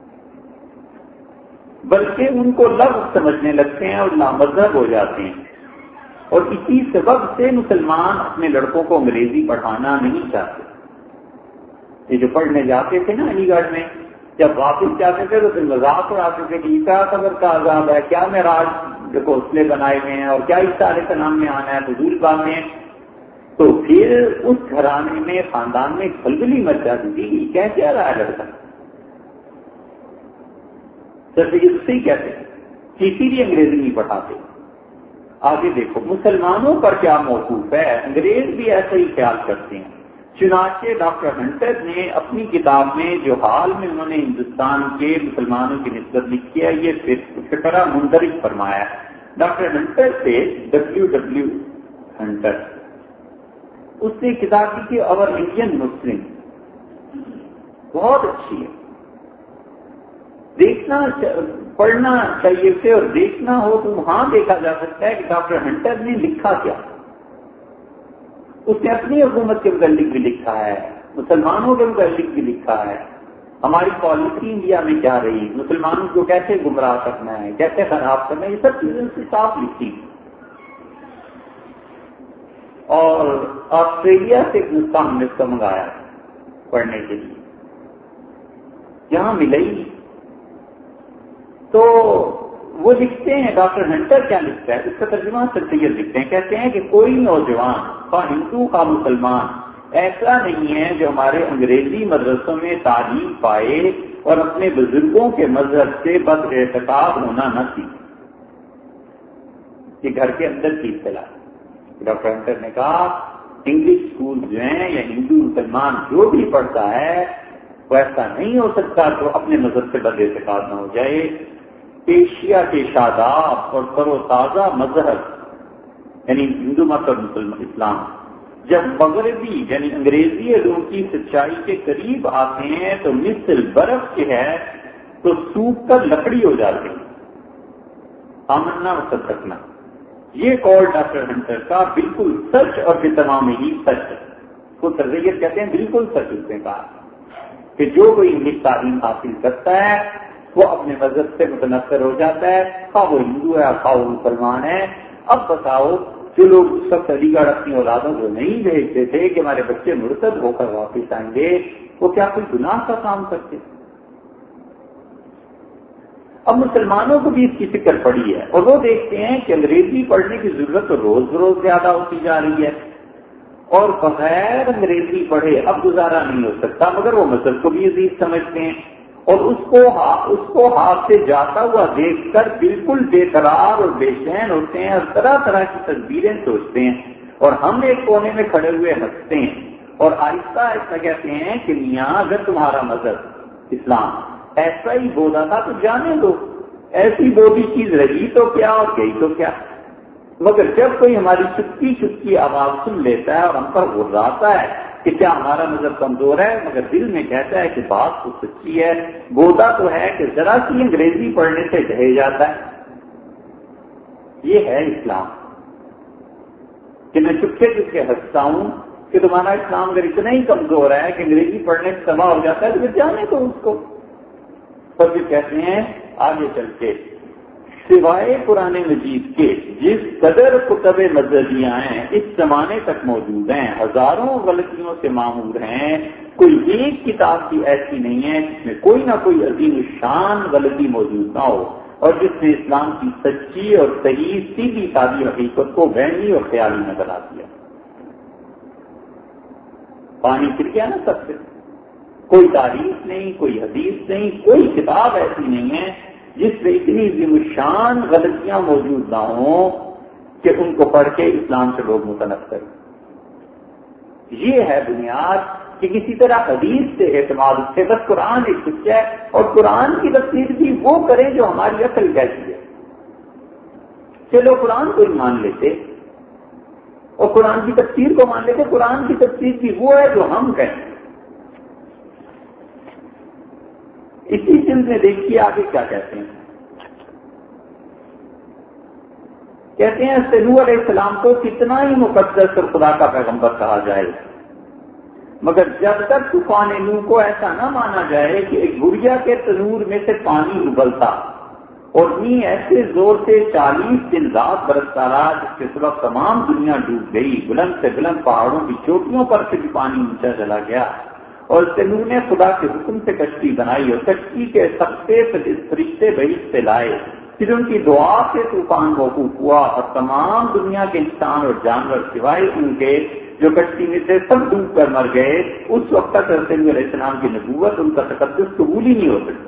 بلکہ ان کو لفظ سمجھنے لگتے ہیں اور نامذہب ہو جاتے ہیں، اور اسی سبب سے مسلمان اپنے لڑکوں کو انگریزی پڑھانا نہیں چاہتے۔ یہ جو پڑھنے جاتے تھے نا علی گڑھ میں، جب واپس جاتے تھے تو پھر مذاق اڑاتے تھے کہ کیا قبر کا عذاب ہے، کیا معراج گھونسلے بنائے ہوئے ہیں، اور کیا عیسیٰ علیہ السلام میں آنا ہے، فضول باتیں۔ تو پھر اس گھرانے میں خاندان میں کھلبلی مچ جاتی تھی، کیسے آ رہا ہے لڑکا، جیسے کہ اس سے ہی کہتے ہیں کہ اسی لیے انگریزی نہیں پڑھاتے۔ آگے دیکھو مسلمانوں پر کیا موقوف ہے، انگریز بھی ایسا ہی خیال کرتے ہیں۔ چنانچہ ڈاکٹر ہنٹر نے اپنی کتاب میں جو حال میں انہوں نے ہندوستان کے مسلمانوں کی نسبت لکھی ہے، یہ فکرہ مندرج فرمایا ہے۔ ڈاکٹر ہنٹر سے W ہنٹر، اس نے کتاب لکھی اور انڈین مسلم، بہت اچھی ہے، دیکھنا پڑھنا چاہیے اسے، اور دیکھنا ہو تو وہاں دیکھا جا سکتا ہے کہ ڈاکٹر ہنٹر نے لکھا کیا۔ اس نے اپنی حکومت کے متعلق بھی لکھا ہے، مسلمانوں کے متعلق بھی لکھا ہے، ہماری پالیسی انڈیا میں کیا رہی، مسلمانوں کو کیسے گمراہ کرنا ہے، کیسے خراب کرنا ہے، یہ سب چیزیں اس کی صاف لکھی۔ اور آسٹریلیا سے ایک نسخہ ہم نے اس کا منگایا پڑھنے کے لیے، یہاں ملے ہی نہیں۔ تو وہ لکھتے ہیں، ڈاکٹر ہنٹر کیا لکھتا ہے، اس کا ترجمہ سر سید لکھتے ہیں، کہتے ہیں کہ کوئی نوجوان خواہ ہندو خواہ مسلمان ایسا نہیں ہے جو ہمارے انگریزی مدرسوں میں تعلیم پائے اور اپنے بزرگوں کے مذہب سے بد اعتقاد ہونا نہ سیکھے۔ یہ گھر کے اندر کی اطلاع۔ ڈاکٹر ہنٹر نے کہا انگلش اسکول جو ہیں یا ہندو مسلمان جو بھی پڑھتا ہے وہ ایسا نہیں ہو سکتا تو اپنے مذہب سے بد اعتقاد نہ ہو جائے۔ ایشیا کے شاداب اور تر و تازہ مذہب یعنی ہندو مت اور مسلمان اسلام جب مغربی یعنی انگریزی علوم کی سچائی کے قریب آتے ہیں تو مثل برف کے ہے تو سوکھ کر لکڑی ہو جاتے ہیں۔ آمنا و صدقنا، یہ قول ڈاکٹر ہنٹر کا بالکل سچ اور بے تمام ہی سچ ہے۔ کو تربیت کہتے ہیں، بالکل سچ اس نے کہا کہ جو کوئی انگلش تعلیم حاصل کرتا ہے وہ اپنے مذہب سے متنفر ہو جاتا ہے، خواہ وہ ہندو ہے خواہ وہ مسلمان ہے۔ اب بتاؤ جو لوگ اس وقت علی گڑھ اپنی اولادوں کو نہیں بھیجتے تھے کہ ہمارے بچے مرتد ہو کر واپس آئیں گے، وہ کیا کوئی گناہ کا کام کرتے؟ اب مسلمانوں کو بھی اس کی فکر پڑی ہے اور وہ دیکھتے ہیں کہ انگریزی پڑھنے کی ضرورت روز بروز زیادہ ہوتی جا رہی ہے اور بغیر انگریزی پڑھے اب گزارا نہیں ہو سکتا، مگر وہ مذہب کو بھی عزیز سمجھتے ہیں اور اس کو ہاتھ سے جاتا ہوا دیکھ کر بالکل بے قرار اور بے چین ہوتے ہیں اور طرح طرح کی تدبیریں سوچتے ہیں، اور ہم ایک کونے میں کھڑے ہوئے ہنستے ہیں اور آہستہ آہستہ کہتے ہیں کہ میاں اگر تمہارا مذہب اسلام ایسا ہی بولا تھا تو جانے دو، ایسی بولی چیز رہی تو کیا اور گئی تو کیا، مگر جب کوئی ہماری چپکی چپکی آواز سن لیتا ہے اور ہم پر غراتا ہے کہ کیا ہمارا مذہب کمزور ہے، مگر دل میں کہتا ہے کہ بات تو سچی ہے، گودا تو ہے کہ ذرا سی انگریزی پڑھنے سے ڈھہ جاتا ہے۔ یہ ہے اسلام کہ میں چپکے چپکے ہنستا ہوں کہ تمہارا اسلام اگر اتنا ہی کمزور ہے کہ انگریزی پڑھنے سے تباہ ہو جاتا ہے تو پھر جانے تو اس کو۔ تو پھر کہتے ہیں آگے چل کے سوائے قرآن مجید کے جس قدر کتب مذہبیاں ہیں اس زمانے تک موجود ہیں، ہزاروں غلطیوں سے معمور ہیں، کوئی ایک کتاب کی ایسی نہیں ہے جس میں کوئی نہ کوئی عظیم الشان غلطی موجود نہ ہو، اور جس نے اسلام کی سچی اور صحیح سیدھی سادی حقیقت کو وہمی اور خیالی میں بنا دیا۔ پانی پھر گیا نا سب سے، کوئی تاریخ نہیں، کوئی حدیث نہیں، کوئی کتاب ایسی نہیں ہے جس میں اتنی عظیم الشان غلطیاں موجود نہ ہوں کہ ان کو پڑھ کے اسلام سے لوگ متنفر کریں۔ یہ ہے بنیاد کہ کسی طرح حدیث سے اعتماد سے بس قرآن ایک سچا ہے، اور قرآن کی تفسیر بھی وہ کریں جو ہماری عقل کہتی ہے۔ چلو قرآن کو ہی مان لیتے اور قرآن کی تفسیر کو مان لیتے، قرآن کی تفسیر بھی وہ ہے جو ہم کہیں۔ اسی سلسلے میں دیکھیے آگے کیا کہتے ہیں۔ کہتے ہیں نوح علیہ السلام کو کتنا ہی مقدس اور خدا کا پیغمبر کہا جائے، مگر جب تک طوفان نوح کو ایسا نہ مانا جائے کہ ایک گڑیا کے تنور میں سے پانی ابلتا اور نیند ایسے زور سے 40 دن رات برستا رہا جس کے سبب تمام دنیا ڈوب گئی، بلند سے بلند پہاڑوں کی چوٹیوں پر سے بھی پانی اونچا چلا گیا، اور نوح نے خدا کے حکم سے کشتی بنائی اور کشتی کے سختے فرشتے بہشت سے لائے، پھر ان کی دعا سے طوفان موقوف ہوا اور تمام دنیا کے انسان اور جانور سوائے ان کے جو کشتی میں سے سب ڈوب کر مر گئے۔ اس وقت تک نوح علیہ السلام کی نبوت، ان کا تقدس قبول ہی نہیں ہو سکتا۔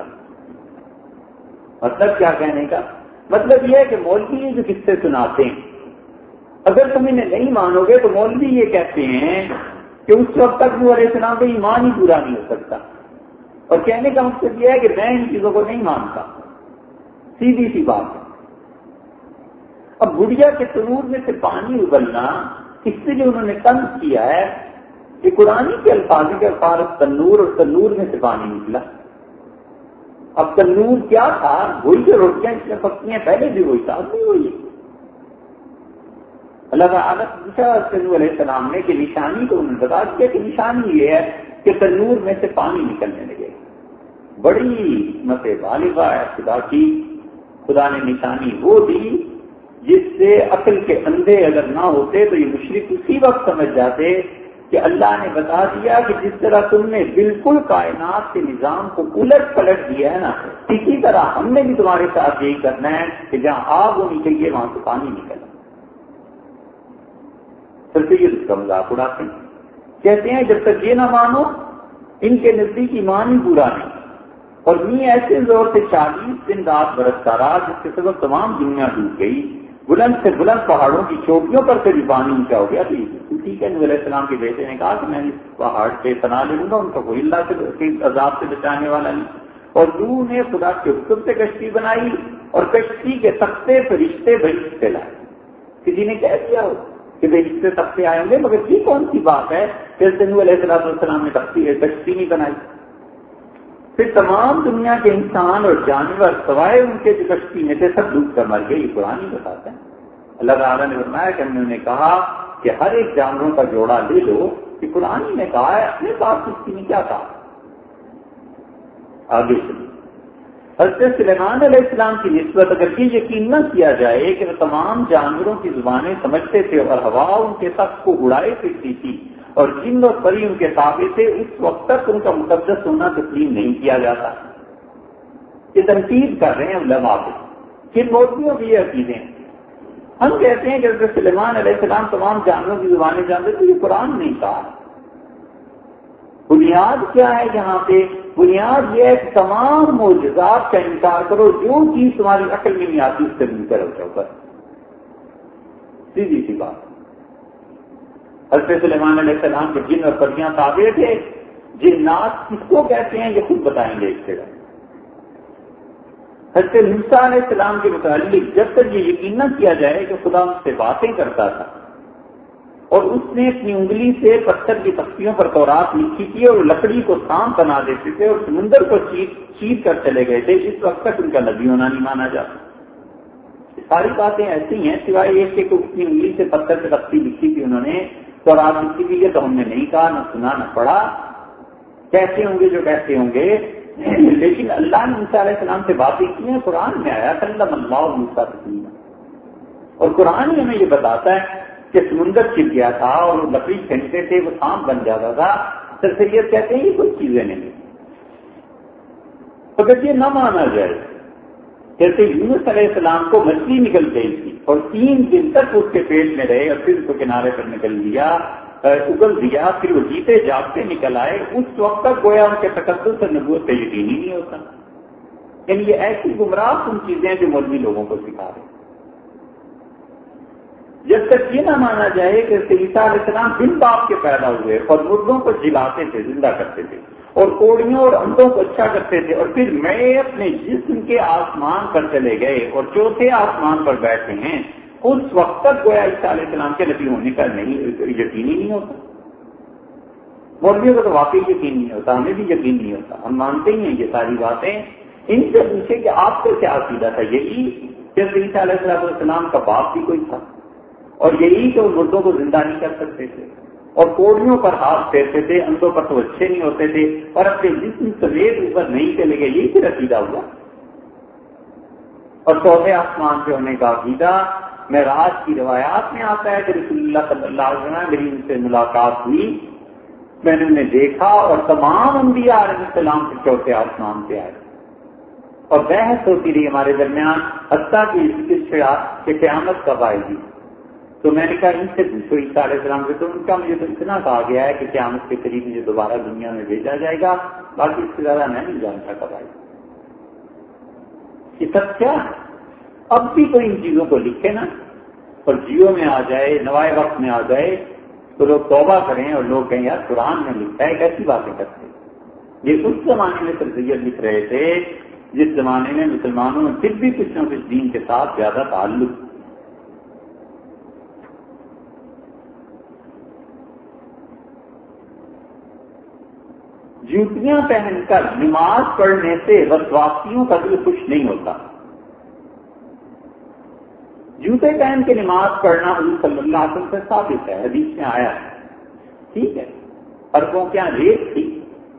مطلب کیا کہنے کا؟ مطلب یہ ہے کہ مولوی جو قصے سناتے ہیں، اگر تم انہیں نہیں مانو گے تو مولوی یہ کہتے ہیں کہ اس وقت تک نوح علیہ السلام کا ایمان ہی پورا نہیں ہو سکتا، اور کہنے کا مقصد یہ ہے کہ میں ان چیزوں کو نہیں مانتا۔ سیدھی سی بات ہے۔ اب گڑیا کے تنور میں سے پانی ابلنا، اس سے جو انہوں نے طنز کیا ہے کہ قرآن کے الفاظ کے الفاظ تنور، اور تنور میں سے پانی نکلا۔ اب تنور کیا تھا؟ وہی جو روٹیاں اس میں پکتی ہیں پہلے بھی وہی تھا، اب بھی وہی۔ اللہ تعالیٰ پوچھا نوح علیہ السلام نے کہ نشانی، تو انہوں نے بتا دیا کہ نشانی یہ ہے کہ تنور میں سے پانی نکلنے لگے۔ بڑی حکمت بالغہ ہے خدا کی، خدا نے نشانی وہ دی جس سے عقل کے اندھے اگر نہ ہوتے تو یہ مشرک اسی وقت سمجھ جاتے کہ اللہ نے بتا دیا کہ جس طرح تم نے بالکل کائنات کے نظام کو الٹ پلٹ دیا ہے نا، اسی طرح ہم نے بھی تمہارے ساتھ یہی کرنا ہے کہ جہاں آگ ہونی چاہیے وہاں سے پانی نکلنا۔ پھر یہ اس کا مذاق اڑاتے ہیں، کہتے ہیں جب تک یہ نہ مانو ان کے نزدیک ایمان ہی پورا نہیں، اور نیند ایسے زور سے 40 دن رات برستا رہا جس کے سبب تمام دنیا ڈوب گئی، بلند سے بلند پہاڑوں کی چوٹیوں پر سے بھی پانی اونچا ہو گیا۔ ٹھیک ہے، نوح علیہ السلام کے بیٹے نے کہا کہ میں اس پہاڑ سے پناہ لے لوں گا، ان کو کوئی اللہ کے عذاب سے بچانے والا نہیں، اور نوح نے خدا کے حکم سے کشتی بنائی اور کشتی کے تختے فرشتے بہشت سے لائے۔ کسی نے کہہ دیا ہو کہ بہشت سے تختے آئے ہوں گے، مگر یہ کون سی بات ہے؟ پھر نوح علیہ السلام نے کشتی نہیں بنائی، پھر تمام دنیا کے انسان اور جانور سوائے ان کے جو کشتی میں تھے سب ڈوب کر مر گئے۔ یہ قرآن ہی بتاتا ہے۔ اللہ تعالیٰ نے فرمایا کہ انہوں نے کہا کہ ہر ایک جانوروں کا جوڑا لے لو، کہ قرآن ہی نے کہا ہے، اپنے پاس کشتی نے کیا کہا۔ آگے چلیے، حضرت سلیمان علیہ السلام کی نسبت اگر یہ یقین نہ کیا جائے کہ وہ تمام جانوروں کی زبانیں سمجھتے تھے اور ہوا ان کے تخت کو اڑائے پھرتی تھی اور جن اور پری ان کے تابع تھے، اس وقت تک ان کا مقدس ہونا تسلیم نہیں کیا جاتا۔ یہ تنقید کر رہے ہیں علماء کو، کن مولویوں کی یہ عقیدے ہیں۔ ہم کہتے ہیں کہ حضرت سلیمان علیہ السلام تمام جانوروں کی زبانیں جانتے تھے، یہ قرآن نہیں کہا۔ بنیاد کیا ہے یہاں پہ؟ بنیاد یہ ہے کہ تمام معجزات کا انکار کرو، جو چیز تمہاری عقل میں نہیں آتی اس سے منکر ہو جاؤ، بس سیدھی سی بات۔ حضرت سلیمان علیہ السلام کے جن اور پریاں تابع تھے۔ جنات کس کو کہتے ہیں یہ خود بتائیں گے اس جگہ۔ حضرت موسیٰ علیہ السلام کے متعلق جب تک یہ یقین نہ کیا جائے کہ خدا اس سے باتیں کرتا تھا اور اس نے اپنی انگلی سے پتھر کی تختیوں پر تورات لکھی تھی اور لکڑی کو سانپ بنا دیتے تھے اور سمندر کو چیر کر چلے گئے تھے، اس وقت تک ان کا نبی ہونا نہیں مانا جاتا۔ ساری باتیں ایسی ہیں سوائے یہ کہ اپنی انگلی سے پتھر کی تختی لکھی تھی انہوں نے، تورات لکھی تھی، یہ تو ہم نے نہیں کہا، نہ سنا نہ پڑھا، کیسے ہوں گے جو کیسے ہوں گے۔ لیکن اللہ نے موسیٰ علیہ السلام سے باتیں کی ہیں، قرآن میں آیا کلم اللہ موسیٰ تکلیما، اور قرآن ہی ہمیں یہ بتاتا ہے کہ سمندر چل گیا تھا اور لکڑی پھینکتے تھے وہ سانپ بن جاتا تھا۔ سر سید کہتے ہیں یہ کچھ چیزیں نہیں، اگر یہ نہ مانا جائے جیسے یونس علیہ السلام کو مچھلی نکل گئی تھی اور 3 دن تک اس کے پیٹ میں رہے اور پھر اس کو کنارے پر نکل دیا، اگل دیا، پھر وہ جیتے جاگتے نکل آئے، اس وقت تک گویا ان کے تقدس اور نبوت پہ یقین ہی نہیں ہوتا۔ یعنی یہ ایسی گمراہ کن چیزیں جو مولوی لوگوں کو سکھا رہے ہیں۔ جب تک یہ نہ مانا جائے کہ عیسیٰ علیہ السلام بن باپ کے پیدا ہوئے اور مردوں کو جلاتے تھے، زندہ کرتے تھے، اور کوڑیوں اور اندھوں کو اچھا کرتے تھے، اور پھر میں اپنے جسم کے آسمان پر چلے گئے اور چوتھے آسمان پر بیٹھے ہیں، اس وقت تک گویا عیسیٰ علیہ السلام کے نبی ہونے کا یقین ہی نہیں ہوتا۔ مولویوں کو تو واقعی یقین نہیں ہوتا، ہمیں بھی یقین نہیں ہوتا، ہم مانتے ہی ہیں یہ ساری باتیں۔ ان سے پوچھے کہ آپ کو کیا عقیدہ تھا؟ یہی کہ عیسیٰ علیہ السلام کا باپ بھی کوئی تھا، اور یہی کہ وہ مردوں کو زندہ نہیں کر سکتے تھے اور کوڑیوں پر ہاتھ پھیرتے تھے، اندھوں پر تو اچھے نہیں ہوتے تھے اور اپنے جسم سمیت اوپر نہیں چلے گئے، یہی پھر عقیدہ ہوا۔ اور چوتھے آسمان پہ ہونے کا عقیدہ معراج کی روایات میں آتا ہے کہ رسول اللہ صلی اللہ علیہ وسلم میری ان سے ملاقات ہوئی، میں نے انہیں دیکھا اور تمام انبیاء علیہ السلام سے چوتھے آسمان پہ آئے اور بحث ہوتی رہی ہمارے درمیان حتیٰ کہ قیامت کب آئے گی۔ تو میں نے کہا ان سے پوچھو عیسیٰ علیہ السلام سے، تو ان کا مجھے تو اتنا کہا گیا ہے کہ قیامت کے قریب مجھے دوبارہ دنیا میں بھیجا جائے گا، باقی اس سے زیادہ میں نہیں جانتا کب آئے گا۔ یہ سب کیا ہے؟ اب بھی کوئی ان چیزوں کو لکھے نا اور جیو میں آ جائے، نوائے وقت میں آ جائے تو لوگ توبہ کریں اور لوگ کہیں یار قرآن میں لکھا ہے، کیسی باتیں کرتے۔ یہ اس زمانے میں سید لکھ رہے تھے جس زمانے میں مسلمانوں میں پھر بھی کچھ نہ کچھ دین کے ساتھ زیادہ تعلق۔ جوتیاں پہن کر نماز پڑھنے سے وسواسیوں کا دل خوش نہیں ہوتا۔ جوتے پہن کے نماز پڑھنا حضور صلی اللہ علیہ وسلم سے ثابت ہے، حدیث میں آیا ہے، ٹھیک ہے۔ عربوں کے یہاں ریت تھی،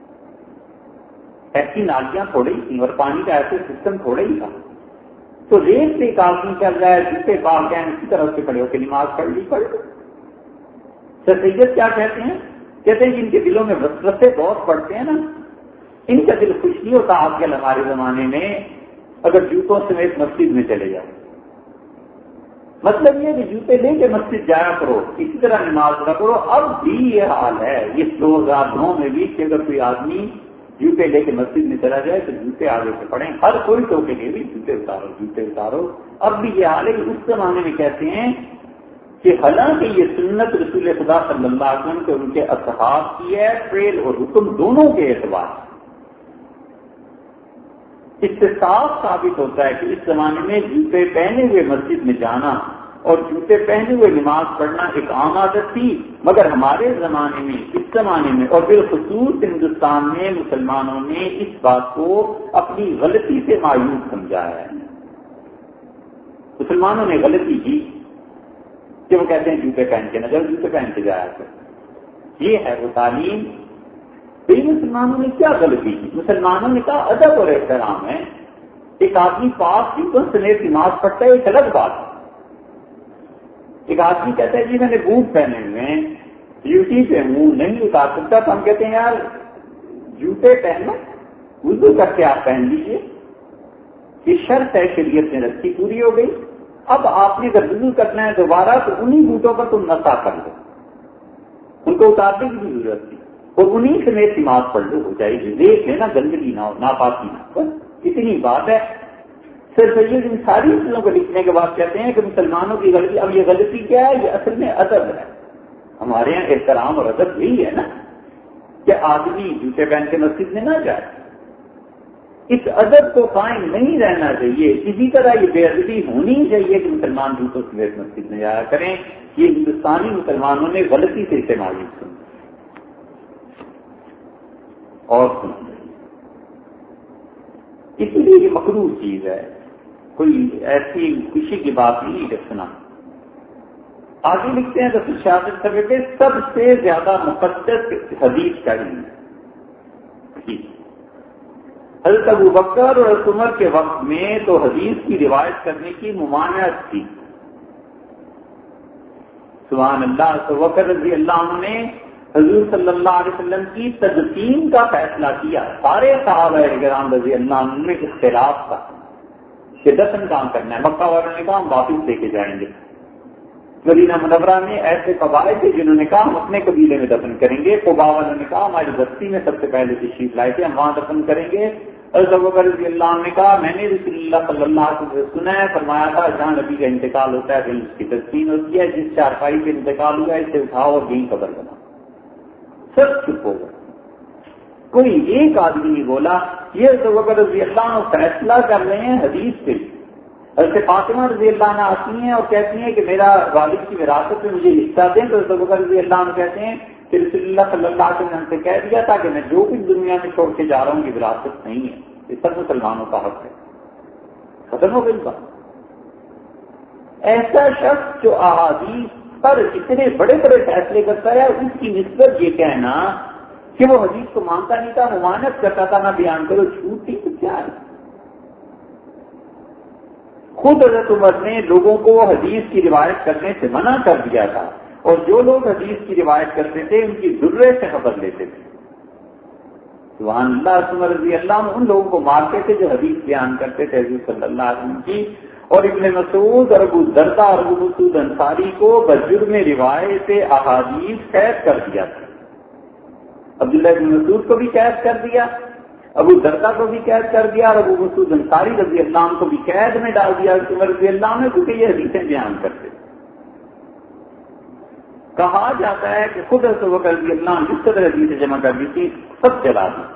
ایسی نالیاں تھوڑی تھیں اور پانی کا ایسے سسٹم تھوڑا ہی تھا، تو ریت سے ایک آدمی چل رہا ہے، جوتے پاک ہیں، اسی طرح سے کھڑے ہو کے نماز پڑھ لی۔ سر سید کیا کہتے ہیں؟ کہتے ہیں جن کے دلوں میں وسوسے بہت پڑتے ہیں نا، ان کا دل خوش نہیں ہوتا آج کل ہمارے زمانے میں اگر جوتوں سمیت مسجد میں چلے جاؤ۔ مطلب یہ کہ جوتے لے کے مسجد جایا کرو، اسی طرح نماز نہ کرو۔ اب بھی یہ حال ہے اس 2009 میں بھی کہ اگر کوئی آدمی جوتے لے کے مسجد میں چلا جائے تو جوتے آگے سے پڑیں، ہر کوئی ٹوکے کے بھی جوتے اتارو جوتے اتارو۔ اب بھی یہ حال ہے کہ اس زمانے میں کہتے ہیں کہ حالانکہ یہ سنت رسول خدا صلی اللہ علیہ وسلم کے ان کے اصحاب کی ہے، فعل اور حکم دونوں کے اعتبار سے اس سے صاف ثابت ہوتا ہے کہ اس زمانے میں جوتے پہنے ہوئے مسجد میں جانا اور جوتے پہنے ہوئے نماز پڑھنا ایک عام عادت تھی، مگر ہمارے زمانے میں، اس زمانے میں اور بالخصوص ہندوستان میں مسلمانوں نے اس بات کو اپنی غلطی سے مایوس سمجھا ہے۔ مسلمانوں نے غلطی کی کہ وہ کہتے ہیں جوتے پہن کے نہ جاؤ، جوتے پہن کے جایا کر۔ یہ ہے وہ تعلیم۔ مسلمانوں نے کیا غلطی کی؟ مسلمانوں نے کہا ادب اور احترام ہے، ایک آدمی پاک جوتوں سمیت نماز پڑھتا ہے، ایک الگ بات ہے۔ ایک آدمی کہتا ہے جی میں نے بوٹ پہنے ہوئے ہیں، ڈیوٹی پہ ہوں، نہیں اتار سکتا، تو ہم کہتے ہیں یار جوتے پہنو، وضو کر کے آپ پہن لیجیے، یہ شرط ہے شریعت نے رکھی، پوری ہو گئی۔ اب آپ نے اگر وضو کرنا ہے دوبارہ تو انہی بوٹوں پر تم نسا کر لو، ان کو اتارنے کی بھی ضرورت نہیں، اور انہی سمیت نماز پڑھ لو، ہو جائے گی۔ دیکھ لینا گندگی نہ ہو، ناپاکی نہ ہو، بس اتنی بات ہے۔ سر سید ان ساری چیزوں کو لکھنے کے بعد کہتے ہیں کہ مسلمانوں کی غلطی، اب یہ غلطی کیا ہے؟ یہ اصل میں ادب ہے۔ ہمارے یہاں احترام اور ادب یہی ہے نا کہ آدمی جوتے پہن کے مسجد میں نہ جائے، اس ادب کو قائم نہیں رہنا چاہیے. اسی طرح یہ بے ادبی ہونی چاہیے کہ مسلمان دوسروں سمیت مسجد میں جایا کریں. یہ ہندوستانی مسلمانوں نے غلطی سے استعمال کی. اور اسی لیے یہ مکروہ چیز ہے، کوئی ایسی خوشی کی بات نہیں ہے سنا. آگے لکھتے ہیں تو شاہد صاحب کے سب سے زیادہ مقدس حدیث کا علم ہے. حضرت ابوبکر اور حضرت عمر کے وقت میں تو حدیث کی روایت کرنے کی ممانعت تھی. سبحان اللہ. ابوبکر رضی اللہ عنہ نے حضور صلی اللہ علیہ وسلم کی تدفین کا فیصلہ کیا. سارے صحابہ کرام رضی اللہ عنہ میں اختلاف تھا کہ دفن کام کرنا ہے. مکہ والوں نے کہا ہم واپس لے کے جائیں گے. مدینہ منورہ میں ایسے قبائل تھے جنہوں نے کہا ہم اپنے قبیلے میں دفن کریں گے. قبا والوں نے کہا ہماری بستی میں سب سے پہلے تشریف لائے تھے ہم وہاں دفن کریں گے. حضرت ابوبکر رضی اللہ عنہ نے کہا میں نے رسول اللہ صلی اللہ علیہ وسلم سے سنا ہے، فرمایا تھا جہاں نبی کا انتقال ہوتا ہے پھر اس کی تدفین ہوتی ہے. جس چارپائی پہ انتقال ہوا ہے اسے اٹھاؤ اور یہیں قبر بناؤ. سب چپ ہو گئے. کوئی ایک آدمی نہیں بولا. یہ حضرت ابوبکر رضی اللہ عنہ فیصلہ کر رہے ہیں حدیث پہ. حضرت فاطمہ رضی اللہ عنہ آتی ہیں اور کہتی ہیں کہ میرا والد کی وراثت میں مجھے حصہ دیں. تو حضرت ابوبکر رضی اللہ عنہ کہتے ہیں کہ رسول اللہ صلی اللہ علیہ وسلم سے کہہ دیا تھا کہ میں جو کچھ دنیا میں چھوڑ کے جا رہا ہوں یہ وراثت نہیں ہے، یہ سب مسلمانوں کا حق ہے. ختم ہو گئی بات. ایسا شخص جو احادیث پر اتنے بڑے بڑے فیصلے کرتا ہے اس کی نسبت یہ کہنا کہ وہ حدیث کو مانتا نہیں تھا، ممانعت کرتا تھا، نہ بیان کرو، جھوٹ تھی تو کیا ہے. خود حضرت عمر نے لوگوں کو حدیث کی روایت کرنے سے منع کر دیا تھا اور جو لوگ حدیث کی روایت کرتے تھے ان کی ذرے سے خبر لیتے تھے. سبحان اللہ. عمر رضی اللہ عنہ ان لوگوں کو مارتے تھے جو حدیث بیان کرتے تھے حضور صلی اللہ علیہ وسلم کی. اور ابن مسعود اور ابو دردہ اور ابو مسعود انصاری کو بجرم روایت احادیث قید کر دیا تھا. عبداللہ ابن مسعود کو بھی قید کر دیا، ابو دردہ کو بھی قید کر دیا اور ابو مسعود انصاری رضی اللہ عنہ کو بھی قید میں ڈال دیا عمر رضی اللہ عنہ، کیونکہ یہ حدیثیں بیان کرتے. کہا جاتا ہے کہ خود حضرت ابوبکر رضی اللہ عنہ جس طرح حدیثیں جمع کر دی تھی سب چلا دی.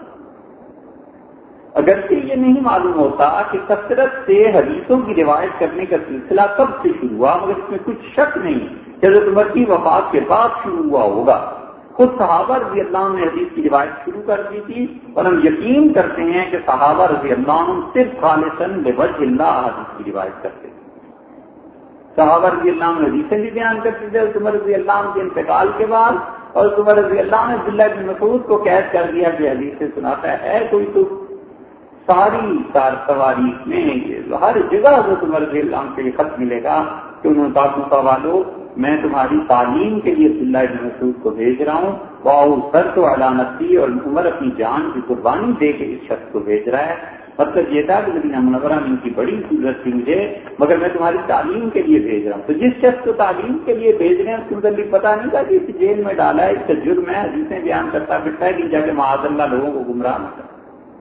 اگرچہ یہ نہیں معلوم ہوتا کہ کثرت سے حدیثوں کی روایت کرنے کا سلسلہ کب سے شروع ہوا، مگر اس میں کچھ شک نہیں کہ حضرت عمر کی وفات کے بعد شروع ہوا ہوگا. خود صحابہ رضی اللہ عنہ نے حدیث کی روایت شروع کر دی تھی اور ہم یقین کرتے ہیں کہ صحابہ رضی اللہ عنہ صرف خالصاً لوجہ اللہ حدیث کی روایت کرتے تھے. صحابہ رضی اللہ عنہ حدیثیں بھی بیان کرتے تھے. عمر رضی اللہ عنہ کے انتقال کے بعد اور عمر رضی اللہ عنہ عبداللہ بن مسعود کو قید کر دیا کہ حدیثیں سناتا ہے کوئی تو ساری تواریخ میں ہر جگہ حضرت عمر رضی اللہ عنہ کے لیے خط ملے گا کہ انہوں نے کہا والو میں تمہاری تعلیم کے لیے عبداللہ بن مسعود کو بھیج رہا ہوں. واؤ سر تو علامتی اور عمر اپنی جان کی قربانی دے کے اس شخص کو بھیج رہا ہے. مطلب یہ تھا کہ مدینہ منورہ میں ان کی بڑی ضرورت تھی مجھے، مگر میں تمہاری تعلیم کے لیے بھیج رہا ہوں. تو جس شخص کو تعلیم کے لیے بھیج رہے ہیں اس کو متعلق پتا نہیں تھا کہ اسے جیل میں ڈالا ہے، اس کا جرم ہے، حدیثیں بیان کرتا پھرتا ہے کہ جا کے معاذ اللہ لوگوں کو گمراہ نہ کرتا.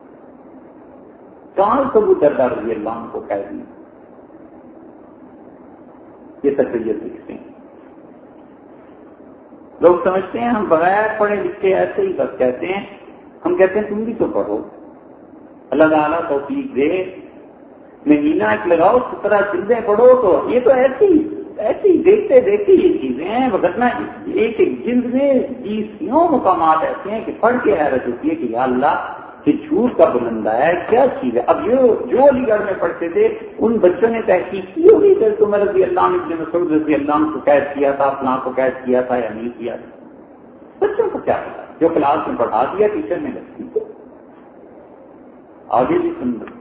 کہاں سے ابو دردہ رضی اللہ عنہ کو قید دیا. یہ تقریر لکھتے ہیں. لوگ سمجھتے ہیں ہم بغیر پڑھے لکھے ایسے ہی بس کہتے ہیں. ہم کہتے ہیں تم بھی تو پڑھو، اللہ تعالیٰ توفیق دے، مہینہ ایک لگاؤ 17 جلدیں پڑھو. تو یہ تو ایسی دیکھتے دیکھتے یہ چیزیں ہیں، وگرنہ ایک ایک جلد میں 20 مقامات ایسے ہیں کہ پڑھ کے حیرت ہوتی ہے کہ یا اللہ کہ جھوٹ کا بلندہ ہے کیا چیز ہے. اب جو علی گڑھ میں پڑھتے تھے ان بچوں نے تحقیق کی ہوگی کہ عمر رضی اللہ عنہ ابن مسعود رضی اللہ عنہ کو قید کیا تھا، فلاں کو قید کیا تھا یا نہیں کیا تھا. بچوں کو کیا پتا، جو کلاس میں پڑھا دیا ٹیچر نے لگتی. آگے بھی سن لو.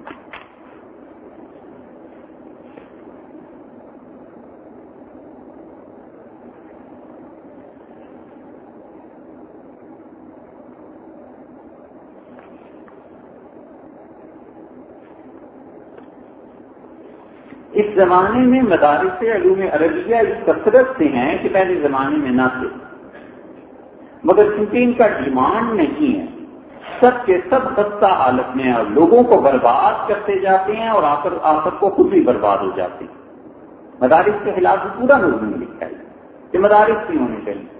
اس زمانے میں مدارس علوم عربیہ اس کثرت سے ہیں کہ پہلے زمانے میں نہ تھے، مگر چونکہ ان کا ڈیمانڈ نہیں ہے سب کے سب خستہ حالت میں اور لوگوں کو برباد کرتے جاتے ہیں اور آخر کو خود بھی برباد ہو جاتے ہیں. مدارس کے خلاف پورا نظم لکھا ہے کہ مدارس نہیں ہونے چاہیے.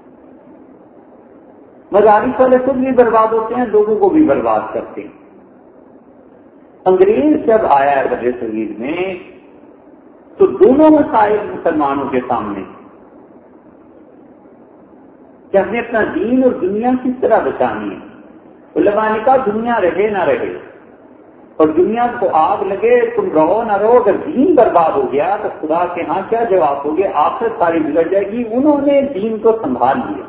مدارس والے خود بھی برباد ہوتے ہیں، لوگوں کو بھی برباد کرتے ہیں. انگریز جب آیا ہے بر صغیر میں تو دونوں مسائل مسلمانوں کے سامنے کہ ہمیں اپنا دین اور دنیا کس طرح بچانی ہے۔ علماء نے کہا دنیا رہے نہ رہے اور دنیا کو آگ لگے تم رہو نہ رہو، اگر دین برباد ہو گیا تو خدا کے ہاں کیا جواب ہوگے، آخرت ساری بگڑ جائے گی۔ انہوں نے دین کو سنبھال لیا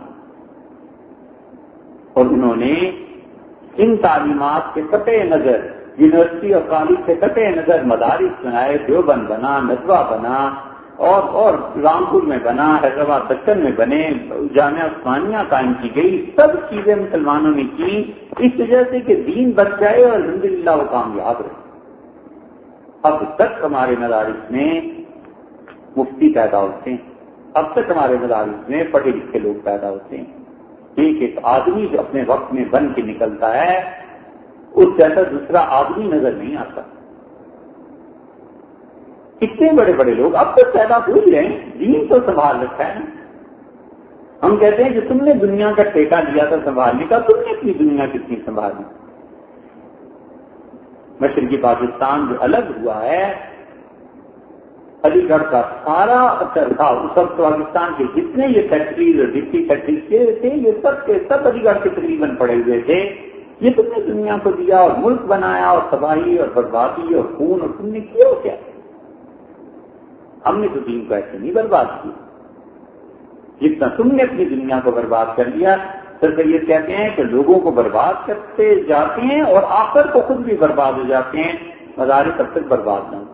اور انہوں نے ان تعلیمات کے قطع نظر یونیورسٹی اور کالج سے قطع نظر مدارس بنائے، دیوبند بنا، ندوہ بنا اور رامپور میں بنا، حیدرآباد دکن میں بنے، جامعہ عثمانیہ قائم کی گئی، سب چیزیں مسلمانوں نے کی اس وجہ سے کہ دین بچ جائے اور الحمدللہ وہ کامیاب رہے۔ اب تک ہمارے مدارس میں مفتی پیدا ہوتے ہیں، اب تک ہمارے مدارس میں پڑھے لکھے لوگ پیدا ہوتے ہیں۔ ایک آدمی جو اپنے وقت میں بن کے نکلتا ہے اس جیسا دوسرا آدمی نظر نہیں آتا۔ اتنے بڑے بڑے لوگ اب تک پیدا ہو ہی رہے ہیں، دین تو سنبھال رکھا ہے۔ ہم کہتے ہیں کہ تم نے دنیا کا ٹیکہ لیا تھا سنبھالنے کا، تم نے اپنی دنیا کتنی سنبھالی؟ مشرقی پاکستان جو الگ ہوا ہے، علی گڑھ کا سارا اثر تھا اس وقت پاکستان کے جتنے یہ فیکٹریز اور ڈپٹی فیکٹریز تھے یہ سب کے سب علی گڑھ کے تقریباً پڑے ہوئے تھے۔ یہ تم نے دنیا کو دیا اور ملک بنایا اور تباہی اور بربادی اور خون اور تم نے کیا کیا؟ ہم نے تو دین کو ایسے نہیں برباد کیا جتنا تم نے اپنی دنیا کو برباد کر لیا۔ سر سید کہتے ہیں کہ لوگوں کو برباد کرتے جاتے ہیں اور آخر کو خود بھی برباد ہو جاتے ہیں، مدارس تب تک برباد نہ ہو۔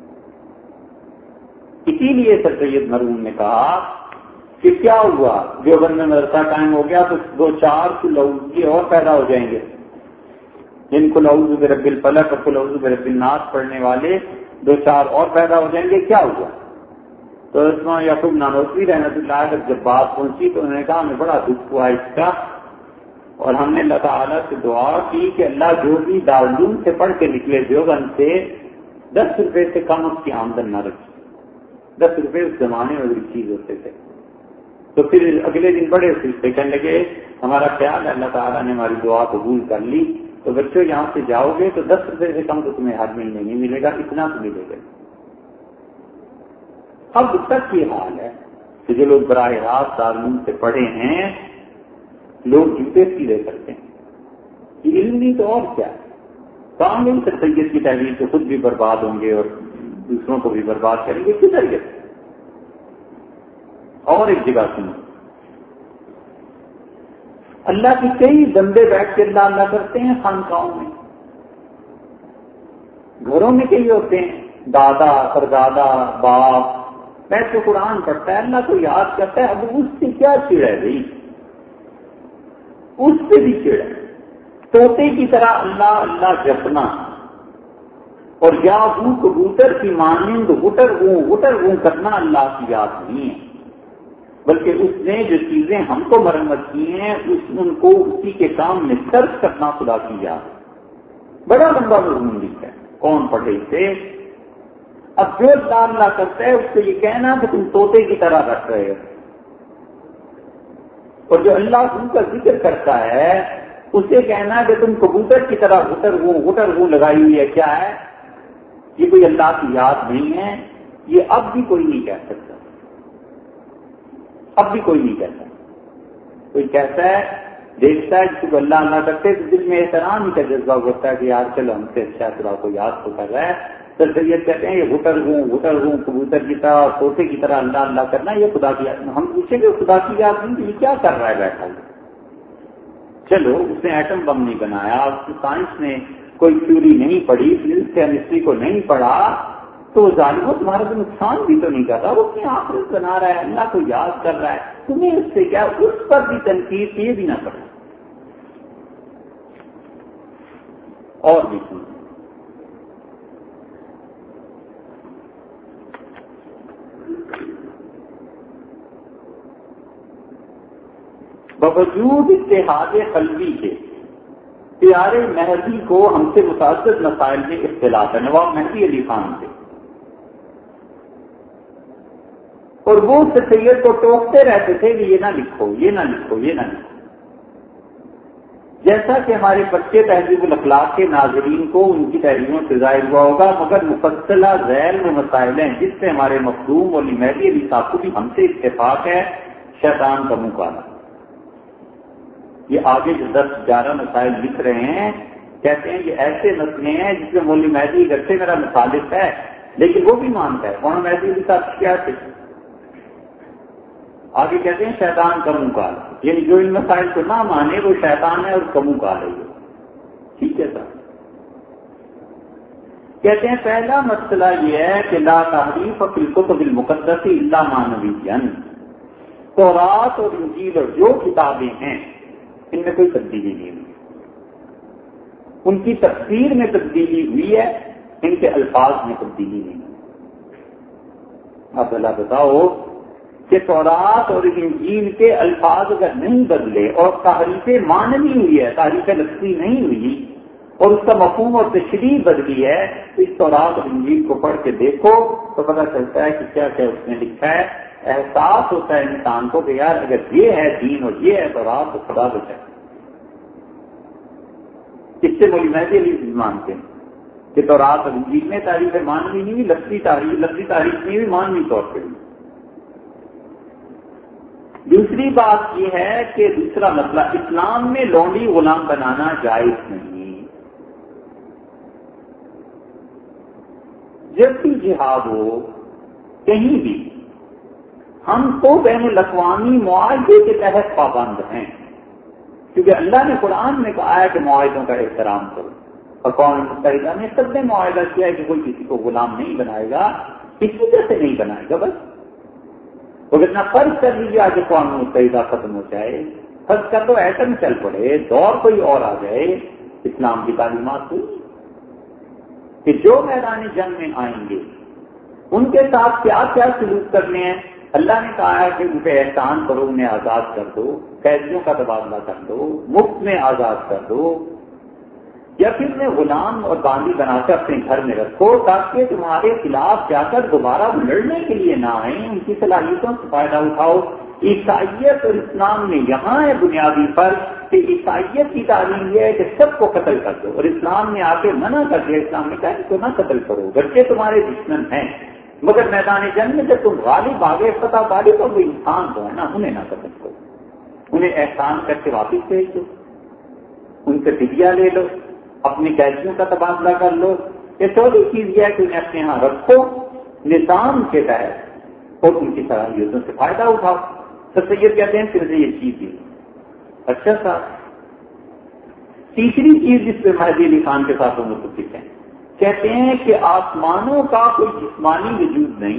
اسی لیے سر سید مرحوم نے کہا کہ کیا ہوا، دیوبند میں مدرسہ قائم ہو گیا تو 2-4 لوگ اور پیدا ہو جائیں گے، جن کو اعوذ برب الفلق اور اعوذ برب الناس پڑھنے والے 2-4 اور پیدا ہو جائیں گے۔ کیا ہوا؟ تو عثمان یعقوب نانوتوی رحمۃ اللہ علیہ جب بات پہنچی تو انہوں نے کہا ہمیں بڑا دکھ ہوا اس کا، اور ہم نے اللہ تعالیٰ سے دعا کی کہ اللہ جو بھی دارالعلوم سے پڑھ کے نکلے دیوبند سے 10 روپے سے کم اس کی آمدن نہ رکھی۔ 10 روپے اس زمانے میں بڑی چیز ہوتے تھے۔ تو پھر اگلے دن بڑے سلسلے کہنے لگے ہمارا خیال ہے اللہ تعالیٰ نے ہماری دعا قبول کر لی، تو بچوں یہاں سے جاؤ گے تو 10 روپے سے کم تو تمہیں ہر مہینے نہیں ملے گا، اتنا تو ملے گا۔ اب تک یہ حال ہے کہ جو لوگ براہ راست دارالعلوم سے پڑھے ہیں لوگ جوتے سیدھے کرتے ہیں، یہ علم نہیں تو اور کیا ہے؟ کام نہیں سر سید کی تحریر سے خود بھی برباد ہوں گے اور دوسروں کو بھی برباد کریں گے کس طریقے سے؟ اور ایک جگہ سنو، اللہ کے کئی بندے بیٹھ کے اللہ اللہ کرتے ہیں خانقاہوں میں، گھروں میں کئی ہوتے ہیں، دادا پردادا باپ بیٹھ کے قرآن پڑھتا ہے، اللہ کو یاد کرتا ہے۔ اب اس سے کیا چڑ ہے بھائی؟ اس سے بھی چڑ ہے، طوطے کی طرح اللہ اللہ جپنا اور یا ہوں کبوتر کی مانند غٹر ہوں کرنا اللہ کی یاد نہیں ہے، بلکہ اس نے جو چیزیں ہم کو مرمت کی ہیں ان کو اسی کے کام میں صرف کرنا خدا کی یاد ہے۔ بڑا لمبا مضمون لکھا ہے، کون پڑھے اسے؟ اب جو اللہ کرتا ہے اس سے یہ کہنا کہ تم طوطے کی طرح رکھ رہے ہو، اور جو اللہ تم کا ذکر کرتا ہے اسے کہنا کہ تم کبوتر کی طرح غٹر ہوں لگائی ہوئی ہے، کیا ہے یہ؟ کوئی اللہ کی یاد نہیں ہے، یہ اب بھی کوئی نہیں کہہ سکتا، اب بھی کوئی نہیں کہتا۔ کوئی کہتا ہے دیکھتا ہے کسی کو اللہ اللہ کرتے تو دل میں احترام ہی کا جذبہ ہوتا ہے کہ یار چلو ہم سے اچھا خدا کو یاد تو کر رہا ہے۔ سر سید کہتے ہیں یہ غٹر ہوں کبوتر کی طرح اور طوطے کی طرح اللہ اللہ کرنا یہ خدا کی یاد۔ ہم پوچھیں گے خدا کی یاد نہیں تو یہ کیا کر رہا ہے بیٹھا؟ چلو اس نے ایٹم بم نہیں بنایا، سائنس نے کوئی تھیوری نہیں پڑھی، فزکس کیمسٹری کو نہیں پڑھا، تو ظالموں تمہارا تو نقصان بھی تو نہیں کر رہا، وہ اپنی آخرت بنا رہا ہے، اللہ کو یاد کر رہا ہے، تمہیں اس سے کیا؟ اس پر بھی تنقید یہ بھی نہ کرو۔ اور بھی سنو، باوجود اتحاد قلبی کے پیارے مہدی کو ہم سے متعدد مسائل میں اختلاف ہے، نواب مہدی علی خان سے، اور وہ سید کو ٹوکتے رہتے تھے کہ یہ نہ لکھو، یہ نہ لکھو، یہ نہ لکھو۔ جیسا کہ ہمارے بچے تہذیب الاخلاق کے ناظرین کو ان کی تحریروں سے ظاہر ہوا ہوگا، مگر مفصلہ ذیل و مسائل ہیں جس سے ہمارے مخدوم اور مہدی علی صاحب کو بھی ہم سے اتفاق ہے، شیطان کا منہ کالا۔ یہ آگے جو 10-11 مسائل لکھ رہے ہیں، کہتے ہیں یہ ایسے مسئلے ہیں جس میں مولوی مہدی اگرچہ میرا مخالف ہے لیکن وہ بھی مانتا ہے، مولانا مہدی علی صاحب کیا تھے؟ آگے کہتے ہیں شیطان کا منہ کالا، یعنی جو ان مسائل کو نہ مانے وہ شیطان ہے اور کا منہ کالا ہی ہے۔ ٹھیک ہے سر؟ کہتے ہیں پہلا مسئلہ یہ ہے کہ لا تحریف فی الکتب المقدس الا معنویًا، تورات اور انجیل اور جو کتابیں ہیں ان میں کوئی تبدیلی نہیں ہوئی، ان کی تفسیر میں تبدیلی ہوئی ہے، ان کے الفاظ میں تبدیلی نہیں ہوئی۔ اب اللہ بتاؤ کہ تورات اور انجیل کے الفاظ اگر نہیں بدلے اور تحریف معنوی ہوئی ہے، تحریف لفظی نہیں ہوئی، اور اس کا مفہوم اور تشریح بدلی ہے، تو اس تورات اور انجیل کو پڑھ کے دیکھو تو پتہ چلتا ہے کہ کیا کیا اس نے لکھا ہے۔ احساس ہوتا ہے انسان کو کہ یار اگر یہ ہے دین اور یہ ہے تورات تو خدا بچائے۔ اس سے مولوی مہدی علی مانتے ہیں کہ تورات اور انجیل میں تحریف معنوی نہیں ہوئی، لفظی تحریف نہیں ہوئی، معنوی طور پہ ہوئی۔ دوسری بات یہ ہے کہ دوسرا مسئلہ، اسلام میں لونڈی غلام بنانا جائز نہیں۔ جب بھی جہاد ہو کہیں بھی، ہم تو بین الاقوامی معاہدے کے تحت پابند ہیں، کیونکہ اللہ نے قرآن میں کہا ہے کہ معاہدوں کا احترام کرو، اور اقوام متحدہ نے سب نے معاہدہ کیا ہے کہ کوئی کسی کو غلام نہیں بنائے گا، اس وجہ سے نہیں بنائے گا۔ بس وہ کتنا فرض کر لیجیے آج اقوام متحدہ ختم ہو جائے، فرض کر دو ایٹم چل پڑے، دور کوئی اور آ جائے، اسلام کی تعلیمات ہوئی کہ جو میدان جنگ میں آئیں گے ان کے ساتھ کیا کیا سلوک کرنے ہیں۔ اللہ نے کہا ہے کہ ان پہ احسان کرو، انہیں آزاد کر دو، قیدیوں کا تبادلہ کر دو، مفت میں آزاد کر دو، یا پھر انہیں غلام اور باندی بنا کر اپنے گھر میں رکھو تاکہ تمہارے خلاف جا کر دوبارہ لڑنے کے لیے نہ آئیں، ان کی صلاحیتوں سے فائدہ اٹھاؤ۔ عیسائیت اور اسلام میں یہاں ہے بنیادی فرق کہ عیسائیت کی تعلیم یہ ہے کہ سب کو قتل کر دو، اور اسلام نے آ کے منع کر دیا، اسلام نے کہا کہ تو نہ قتل کرو، گرچہ تمہارے دشمن ہیں، مگر میدان جنگ میں جب تم غالب آگے فتح پالی تو وہ انسان جو ہے نا انہیں نہ قتل کرو، انہیں احسان کر کے واپس بھیج دو، ان سے فدیہ لے لو، اپنی قیدیوں کا تبادلہ کر لو۔ یہ چوتھی چیز یہ ہے کہ انہیں اپنے یہاں رکھو نظام کے تحت اور ان کی صلاحیتوں سے فائدہ اٹھاؤ۔ سر سید کہتے ہیں پھر سے یہ چیز دی۔ اچھا صاحب، تیسری چیز جس پہ مہدی علی خان کے ساتھ وہ متفق ہیں، کہتے ہیں کہ آسمانوں کا کوئی جسمانی وجود نہیں،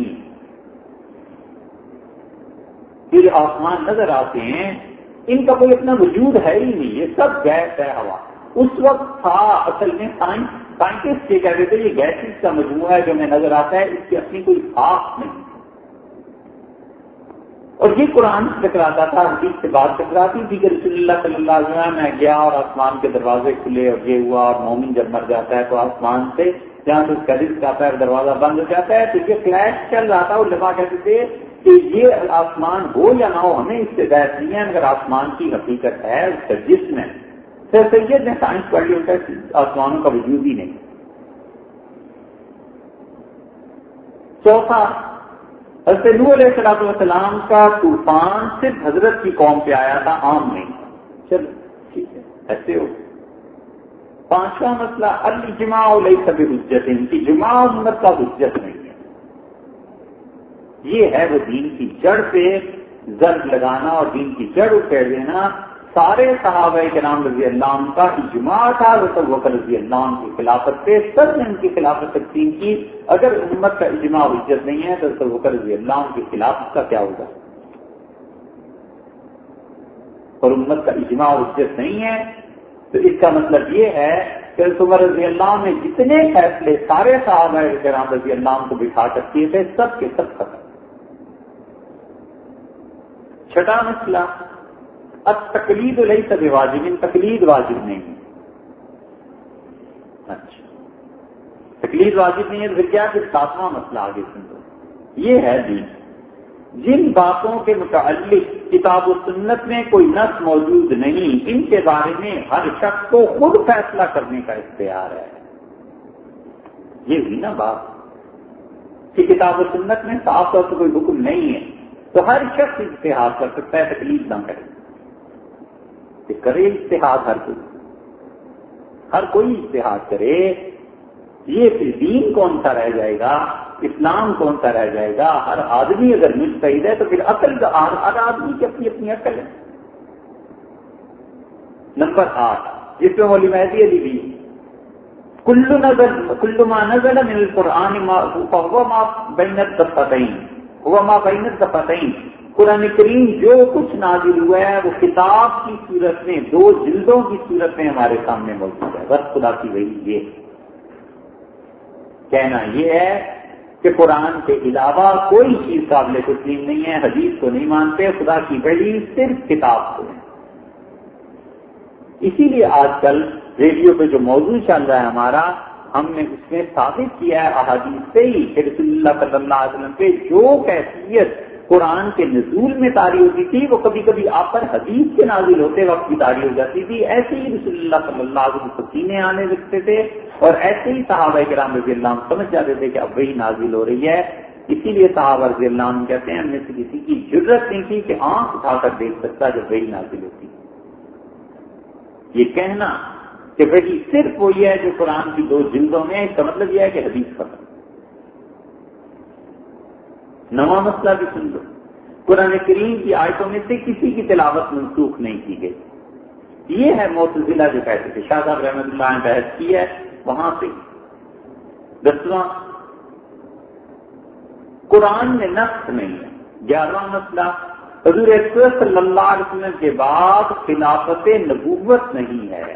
یہ آسمان نظر آتے ہیں ان کا کوئی اپنا وجود ہے ہی نہیں، یہ سب گیس ہے، ہوا۔ اس وقت تھا اصل میں سائنٹسٹ یہ کہتے تھے یہ گیسز کا مجموعہ ہے جو ہمیں نظر آتا ہے، اس کی اپنی کوئی خاص نہیں، اور یہ قرآن سے ٹکراتا تھا، حدیث سے بات ٹکراتی تھی کہ رسول اللہ صلی اللہ علیہ وسلم میں گیا اور آسمان کے دروازے کھلے اور یہ ہوا، اور مومن جب مر جاتا ہے تو آسمان سے جہاں سے اس کا رزق آتا ہے دروازہ بند ہو جاتا ہے، تو یہ فلیش چل رہا تھا، وہ لبا کہتے تھے کہ یہ آسمان ہو یا نہ ہو ہمیں اس سے بحث نہیں ہے، اگر آسمان کی حقیقت ہے اس کا جسم ہے۔ سر سید نے سائنس پڑھ لی، ان کا آسمانوں کا وجود ہی نہیں۔ چوتھا، حضرت نوح علیہ السلام کا طوفان صرف حضرت کی قوم پہ آیا تھا، عام نہیں۔ چلو ٹھیک ہے، ایسے ہو۔ پانچواں مسئلہ، الاجماع لیس بحجت، اجماع امت کا حجت نہیں ہے، یہ ہے وہ دین کی جڑ پہ ضرب لگانا اور دین کی جڑ اکھیڑ دینا۔ سارے صحابہ کرام رضی اللہ عنہ کا اجماع تھا، حضرت ابوبکر رضی اللہ عنہ کی خلافت پہ سب نے ان کی خلافت تقسیم کی۔ اگر امت کا اجماع حجت نہیں ہے تو حضرت ابوبکر رضی اللہ عنہ کی خلافت کا کیا ہوگا؟ اور امت کا اجماع حجت نہیں ہے تو اس کا مطلب یہ ہے کہ حضرت عمر رضی اللہ عنہ نے جتنے فیصلے سارے صحابہ کرام رضی اللہ عنہ کو بٹھا کر کیے تھے سب کے سب ختم۔ چھٹا مسئلہ، التقلید لیس بواجب، تقلید واجب نہیں ہے۔ اچھا، تقلید واجب نہیں ہے تو پھر کیا؟ کہ ساتواں مسئلہ آگے سن لو، یہ ہے دین۔ جن باتوں کے متعلق کتاب و سنت میں کوئی نص موجود نہیں، ان کے بارے میں ہر شخص کو خود فیصلہ کرنے کا اختیار ہے۔ یہ ہوئی نا بات کہ کتاب و سنت میں صاف طور سے کوئی حکم نہیں ہے، تو ہر شخص اجتہاد کر سکتا ہے، تکلیف نہ کرے کہ کرے اجتہاد، ہر کوئی اجتہاد کرے۔ یہ پھر دین کون سا رہ جائے گا، اسلام کون سا رہ جائے گا؟ ہر آدمی اگر مجتہد ہے تو پھر عقل، ہر آدمی کی اپنی اپنی عقل ہے۔ نمبر 8 جس میں مولوی مہدی علی بھی کل ما نزل من القرآن فهو ما بین الدفتین، قرآن کریم جو کچھ نازل ہوا ہے وہ کتاب کی صورت میں، 2 جلدوں کی صورت میں ہمارے سامنے موجود ہے۔ بس خدا کی وحی یہ کہنا یہ ہے کہ قرآن کے علاوہ کوئی چیز قابل تسلیم نہیں ہے، حدیث کو نہیں مانتے، خدا کی وحی صرف کتاب کو ہے۔ اسی لیے آج کل ریڈیو پہ جو موضوع چل رہا ہے ہمارا، ہم نے اس میں ثابت کیا ہے احادیث سے ہی کہ رسول اللہ صلی اللہ علیہ وسلم پہ جو کیفیت قرآن کے نزول میں طاری ہوتی تھی وہ کبھی کبھی آپ پر حدیث کے نازل ہوتے وقت بھی طاری ہو جاتی تھی، ایسے ہی رسول اللہ صلی اللہ علیہ وسلم سکینے آنے لگتے تھے، اور ایسے ہی صحابہ کرام رضی اللہ عنہ سمجھ جاتے تھے کہ اب وہی نازل ہو رہی ہے۔ اسی لیے صحابہ رضی اللہ عنہ کہتے ہیں ہم میں سے کسی کی جرت نہیں تھی کہ آنکھ اٹھا کر دیکھ سکتا جب وہی نازل ہوتی۔ یہ کہنا کہ وہی صرف وہی ہے جو قرآن کی 2 جلدوں میں، اس کا مطلب یہ ہے کہ حدیث ختم۔ نواں مسئلہ بھی سن لو، قرآن کریم کی آیتوں میں سے کسی کی تلاوت منسوخ نہیں کی گئی۔ یہ ہے معتزلہ جو کہتے تھے، شاہ صاحب رحمۃ اللہ نے بحث کی ہے وہاں سے۔ 10واں قرآن میں نسخ نہیں ہے۔ 11واں مسئلہ حضور اکرم صلی اللہ علیہ وسلم کے بعد خلافت نبوت نہیں ہے۔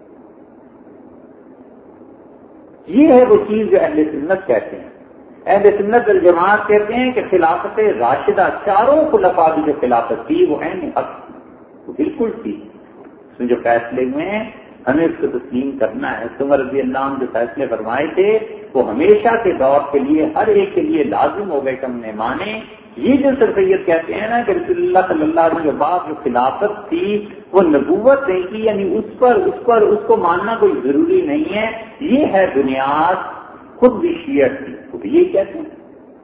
یہ ہے وہ چیز جو اہل سنت کہتے ہیں۔ اہل سنت والجماعت کہتے ہیں کہ خلافت راشدہ، 4 خلفاء کی جو خلافت تھی وہ عین حق، وہ بالکل تھی، اس میں جو فیصلے ہوئے ہیں ہمیں اس کو تسلیم کرنا ہے۔ عمر رضی اللہ عنہ جو فیصلے فرمائے تھے وہ ہمیشہ کے دور کے لیے ہر ایک کے لیے لازم ہو گئے کہ ہم نے مانے۔ یہ جو سرفیت کہتے ہیں نا کہ رسول اللہ صلی اللہ علیہ وسلم کے بعد جو خلافت تھی وہ نبوت نہیں کی، یعنی اس کو ماننا کوئی ضروری نہیں ہے، یہ ہے بنیاد خود بھی شیعہ تھی، وہ بھی یہی کہتے ہیں،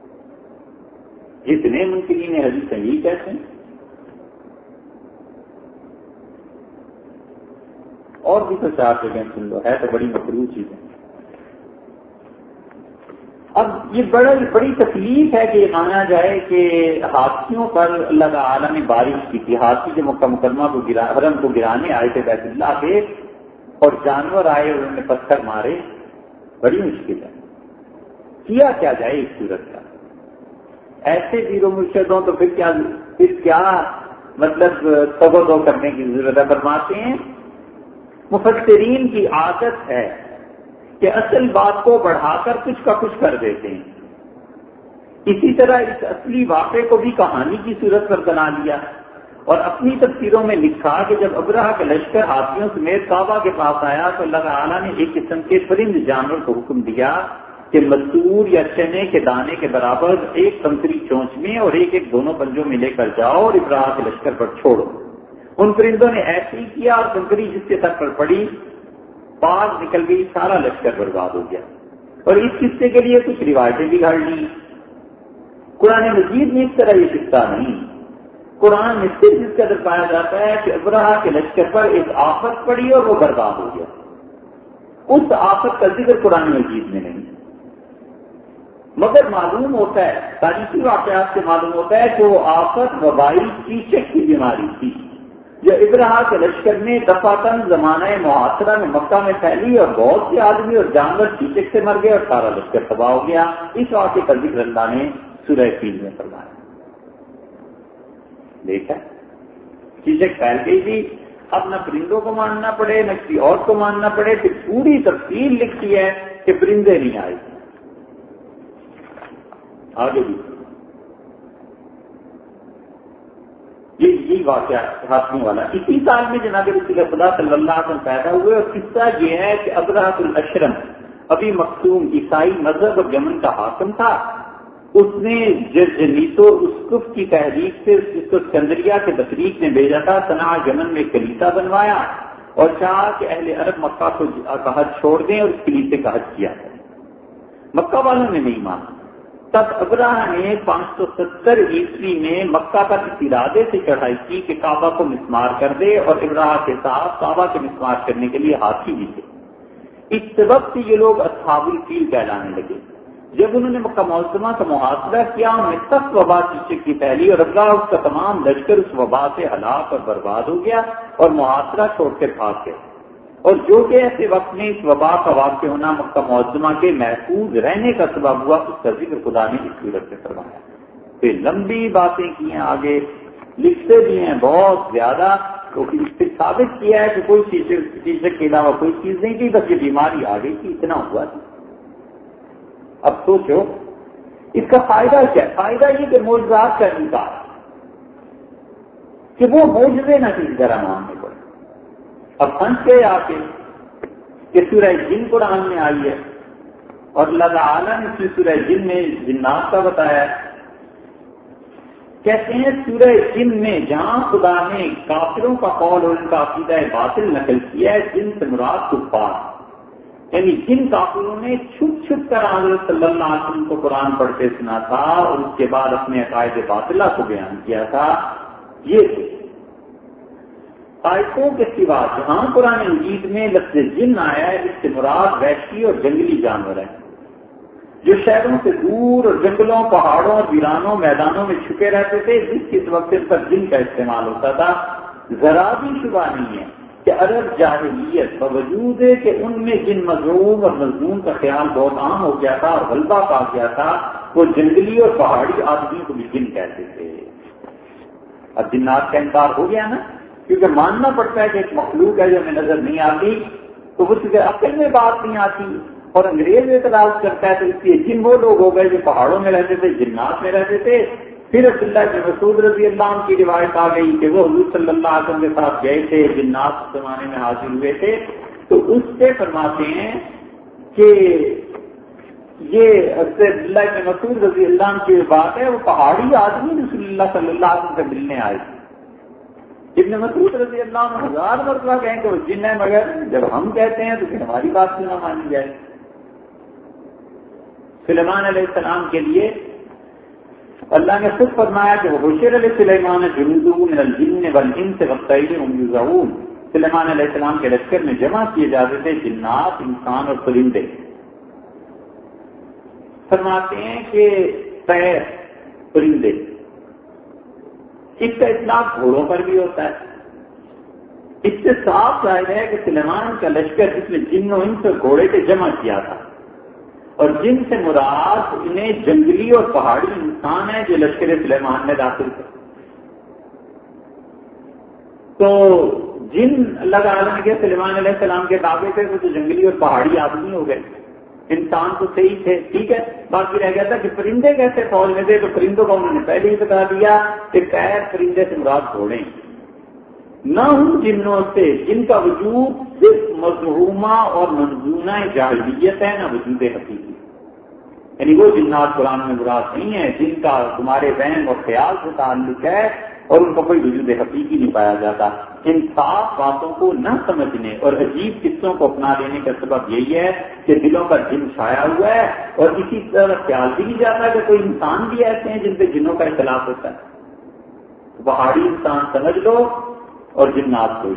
جتنے منکرین حدیث ہیں یہی کہتے ہیں۔ اور بھی تو 4 جگہیں سن لو، ہے تو بڑی مکروہ چیزیں۔ اب یہ بڑی تکلیف ہے کہ یہ مانا جائے کہ ہاتھیوں پر اللہ تعالیٰ نے بارش کی تھی، ہاتھی جو مکہ مکرمہ کو حرم کو گرانے آئے تھے بیت اللہ پہ، اور جانور آئے انہوں نے پتھر مارے، بڑی مشکل ہے، کیا جائے اس صورت کا؟ ایسے پیرو مرشد ہوں تو پھر کیا مطلب تگو کرنے کی ضرورت ہے؟ فرماتے ہیں مفسرین کی عادت ہے کہ اصل بات کو بڑھا کر کچھ کا کچھ کر دیتے ہیں، اسی طرح اس اصلی واقعے کو بھی کہانی کی صورت پر بنا لیا، اور اپنی تفسیروں میں لکھا کہ جب ابرہہ کا لشکر ہاتھیوں سمیت کعبہ کے پاس آیا تو اللہ تعالیٰ نے ایک قسم کے پرند جانور کو حکم دیا کہ مسور یا چنے کے دانے کے برابر ایک کنکری چونچ میں اور ایک دونوں پنجوں میں لے کر جاؤ اور ابرہہ کے لشکر پر چھوڑو۔ ان پرندوں نے ایسے ہی کیا اور کنکری جس کے سر پر پڑی باغ نکل گئی، سارا لشکر برباد ہو گیا۔ اور اس قصے کے لیے کچھ روایتیں بھی گھڑ لی۔ قرآن مجید میں اس طرح یہ قصہ نہیں، قرآن میں صرف اس کا پایا جاتا ہے کہ ابرہہ کے لشکر پر ایک آفت پڑی اور وہ برباد ہو گیا، اس آفت کا ذکر قرآن مجید میں نہیں۔ مگر معلوم ہوتا ہے، تاریخی واقعات سے معلوم ہوتا ہے کہ وہ آفت وبائی چیچک کی بیماری تھی جو ابرہہ کے لشکر میں دفعتاً زمانہ محاصرہ میں مکہ میں پھیلی اور بہت سے آدمی اور جانور چیچک سے مر گئے اور سارا لشکر تباہ ہو گیا۔ اس واقعے کا ذکر اللہ نے سورہ فیل میں فرمایا۔ دیکھا چیچک پھیل گئی تھی، اب نہ پرندوں کو ماننا پڑے نہ کسی اور کو ماننا پڑے، پھر پوری تفصیل لکھی ہے کہ پرندے نہیں آئے۔ آگے بھی یہی واقعہ ہاتھیوں والا اسی سال میں جناب رسول خدا صلی اللہ علیہ وسلم پیدا ہوئے، اور قصہ یہ ہے کہ ابرہۃ الاشرم ابی مخزوم عیسائی مذہب اور یمن کا حاکم تھا، اس نے جرجنیتو اسقف کی تحریک سے اس کو اسکندریہ کے بطریق نے بھیجا تھا، صنعاء یمن میں کلیسا بنوایا اور چاہا کہ اہل عرب مکہ کو کا حج چھوڑ دیں اور اس کلیسے کا حج کیا ہے۔ مکہ والوں نے نہیں مانا۔ تب ابراہ نے 570 عیسوی میں مکہ پر اس ارادے سے چڑھائی کی کہ کعبہ کو مسمار کر دے، اور ابراہ کے ساتھ کعبہ کے مسمار کرنے کے لیے ہاتھی بھی تھے۔ اس وقت یہ لوگ اصحاب الفیل کہلانے لگے۔ جب انہوں نے مکہ معظمہ کا محاصرہ کیا، انہوں نے سخت وبا کی پھیلی اور ابراہ اس کا تمام لشکر اس وبا سے ہلاک اور برباد ہو گیا اور محاصرہ چھوڑ کر بھاگ گئے۔ اور جو کہ ایسے وقت میں اس وبا کا واقع ہونا مکہ معظمہ کے محفوظ رہنے کا سبب ہوا، اس کا ذکر خدا نے اس صورت میں فرمایا۔ پھر لمبی باتیں کی ہیں، آگے لکھتے بھی ہیں بہت زیادہ، تو اس سے ثابت کیا ہے کہ کوئی شیشے کے علاوہ کوئی چیز نہیں تھی، بس یہ بیماری آ گئی تھی، اتنا ہوا تھا۔ اب سوچو اس کا فائدہ کیا ہے؟ فائدہ یہ کہ معجزات کا انکار، کہ وہ معجزے نہ کسی طرح ماننے پڑے۔ اب سمجھ گئے آ کے کہ سورہ جن قرآن میں آئی ہے، اور اللہ تعالیٰ نے سورہ جن میں جنات کا بتایا ہے۔ کہتے ہیں سورہ جن میں جہاں خدا نے کافروں کا قول اور ان کا عقیدہ باطل نقل کیا ہے، جن سے مراد کفار، یعنی جن کافروں نے چھپ چھپ کر حضرت صلی اللہ علیہ وسلم کو قرآن پڑھتے سنا تھا اور اس کے بعد اپنے عقائد باطلہ کو بیان کیا تھا، یہ آیتوں کے سوا جہاں قرآن مجید میں لفظ جن آیا ہے، اس سے مراد وحشی اور جنگلی جانور ہیں جو شہروں سے دور اور جنگلوں، پہاڑوں اور ویرانوں میدانوں میں چھپے رہتے تھے، جس کس وقت پر جن کا استعمال ہوتا تھا۔ ذرا بھی شبہ نہیں ہے کہ عرب جاہلیت باوجود ہے کہ ان میں جن مذہوب اور مضمون کا خیال بہت عام ہو گیا تھا اور غلبہ پا گیا تھا، وہ جنگلی اور پہاڑی آدمیوں کو بھی جن کہتے تھے۔ اب جنات کا انکار ہو گیا نا، کیونکہ ماننا پڑتا ہے کہ ایک مخلوق ہے جو ہمیں نظر نہیں آتی، تو اس کے عقل میں بات نہیں آتی، اور انگریز اعتراض کرتا ہے، تو اس لیے جن وہ لوگ ہو گئے جو پہاڑوں میں رہتے تھے، جنات میں رہتے تھے۔ پھر عبداللہ بن مسعود رضی اللہ عنہ کی روایت آ گئی کہ وہ حضور صلی اللہ علیہ وسلم کے ساتھ گئے تھے، جنات اس زمانے میں حاصل ہوئے تھے، تو اس سے فرماتے ہیں کہ یہ عبداللہ بن مسعود رضی اللہ عنہ کی بات ہے، وہ پہاڑی آدمی رسول اللہ صلی اللہ علیہ وسلم سے ملنے آئے تھے۔ ابن مسعود رضی اللہ عنہ 1000 مرتبہ کہیں کہ وہ جن ہے، مگر جب ہم کہتے ہیں تو پھر ہماری بات کیوں نہ مانی جائے۔ سلیمان علیہ السلام کے لیے اللہ نے خود فرمایا کہ وہ حشر علیہ سلیمان جنودہ من الجن والانس والطیر هم یوزعون، سلیمان علیہ السلام کے لشکر میں جمع کیے جاتے تھے جنات، انسان اور پرندے۔ فرماتے ہیں کہ طیر، پرندے، اس کا اطلاق گھوڑوں پر بھی ہوتا ہے۔ اس سے صاف ظاہر ہے کہ سلیمان کا لشکر اس میں جن و انس اور گھوڑے سے جمع کیا تھا، اور جن سے مراد انہیں جنگلی اور پہاڑی انسان ہے جو لشکر سلیمان میں داخل تھے۔ تو جن اللہ تعالیٰ نے کہ سلیمان علیہ السلام کے دعوے تھے وہ تو جنگلی اور پہاڑی آدمی ہو گئے، انسان تو صحیح تھے، ٹھیک ہے۔ باقی رہ گیا تھا کہ پرندے کیسے فوج میں تھے، تو پرندوں کا انہوں نے پہلے ہی بتا دیا کہ خیر پرندے سے مراد گھوڑے نہ ہوں جنوں سے، جن کا وجود صرف مظہومہ اور منظونہ جاہلیت ہے، نہ وجود حقیقی، یعنی وہ جنات قرآن میں مراد نہیں ہے جن کا تمہارے وہم اور خیال سے تعلق ہے اور ان کا کوئی وجود حقیقی نہیں پایا جاتا۔ ان صاف باتوں کو نہ سمجھنے اور عجیب قصوں کو اپنا لینے کا سبب یہی ہے کہ دلوں پر جن چھایا ہوا ہے، اور اسی طرح خیال بھی نہیں جاتا کہ کوئی انسان بھی ایسے ہیں جن سے جنوں کا اختلاف ہوتا ہے۔ پہاڑی انسان سمجھ لو اور جنات کوئی۔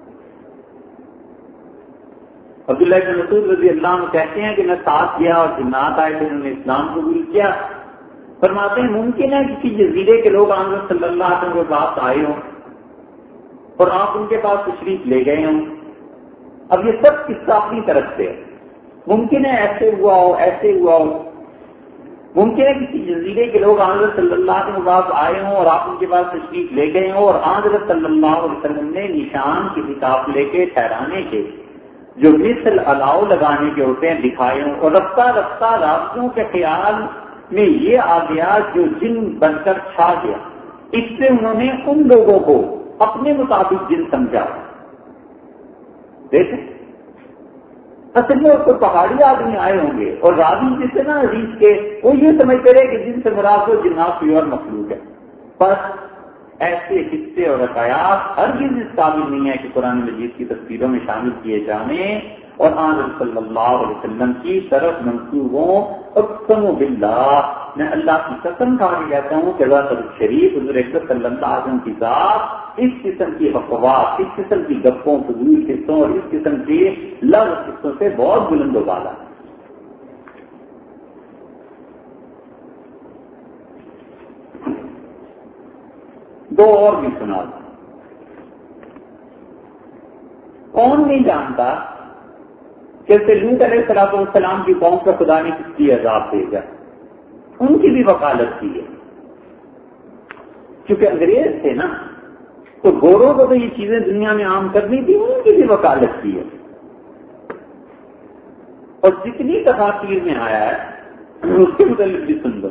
عبداللہ بن مسعود رضی اللہ عنہ کہتے ہیں کہ میں ساتھ گیا اور جنات آئے تھے، انہوں نے اسلام قبول کیا۔ فرماتے ہیں ممکن ہے کسی جزیرے کے لوگ حضرت صلی اللہ علیہ وسلم کے پاس آئے ہوں اور آپ ان کے پاس تشریف لے گئے ہوں۔ اب یہ سب قصہ اپنی طرف سے ہے، ممکن ہے ایسے ہوا ہو، ایسے ہوا ہو، ممکن ہے کسی جزیرے کے لوگ حضرت صلی اللہ علیہ وسلم کے پاس آئے ہوں اور آپ ان کے پاس تشریف لے گئے ہوں، اور حضرت صلی اللہ علیہ وسلم نے نشان کے حساب لے کے ٹھہرانے کے جو مثل الاؤ لگانے کے ہوتے ہیں دکھائے ہوں، اور رفتہ رفتہ رابطوں کے خیال میں یہ آ گیا جو جن بن کر چھا گیا، اس سے انہوں نے ان لوگوں کو اپنے مطابق جن سمجھا۔ دیکھیں اصل میں کوئی پہاڑی آدمی آئے ہوں گے، اور راوی جس سے نا حدیث کے وہ یہ سمجھتے رہے کہ جن سے مراد ہو جنات کوئی اور مخلوق ہے. بس ایسے قصے اور حکایات ہرگز اس قابل نہیں ہے کہ قرآن مجید کی تفسیروں میں شامل کیے جانے اور آن صلی اللہ علیہ وسلم کی طرف منسوب ہوں. اقسم باللہ، میں اللہ کی قسم کھا کے کہتا ہوں کہ ذات شریف حضور اکرم صلی اللہ علیہ وسلم کی ذات اس قسم کی افواہ، اس قسم کی گپوں فضول قصوں اور اس قسم کی لفظ قصوں سے بہت بلند و بالا. دو اور بھی سنا. کون نہیں جانتا کہ لوط علیہ السلام کی قوم کا خدا نے کس کی عذاب بھیجا؟ ان کی بھی وکالت کی ہے، کیونکہ انگریز تھے نا، تو گوروں کو تو یہ چیزیں دنیا میں عام کرنی تھی، ان کی بھی وکالت کی ہے. اور جتنی تفاسیر میں آیا ہے اس کے متعلق بھی سن لو.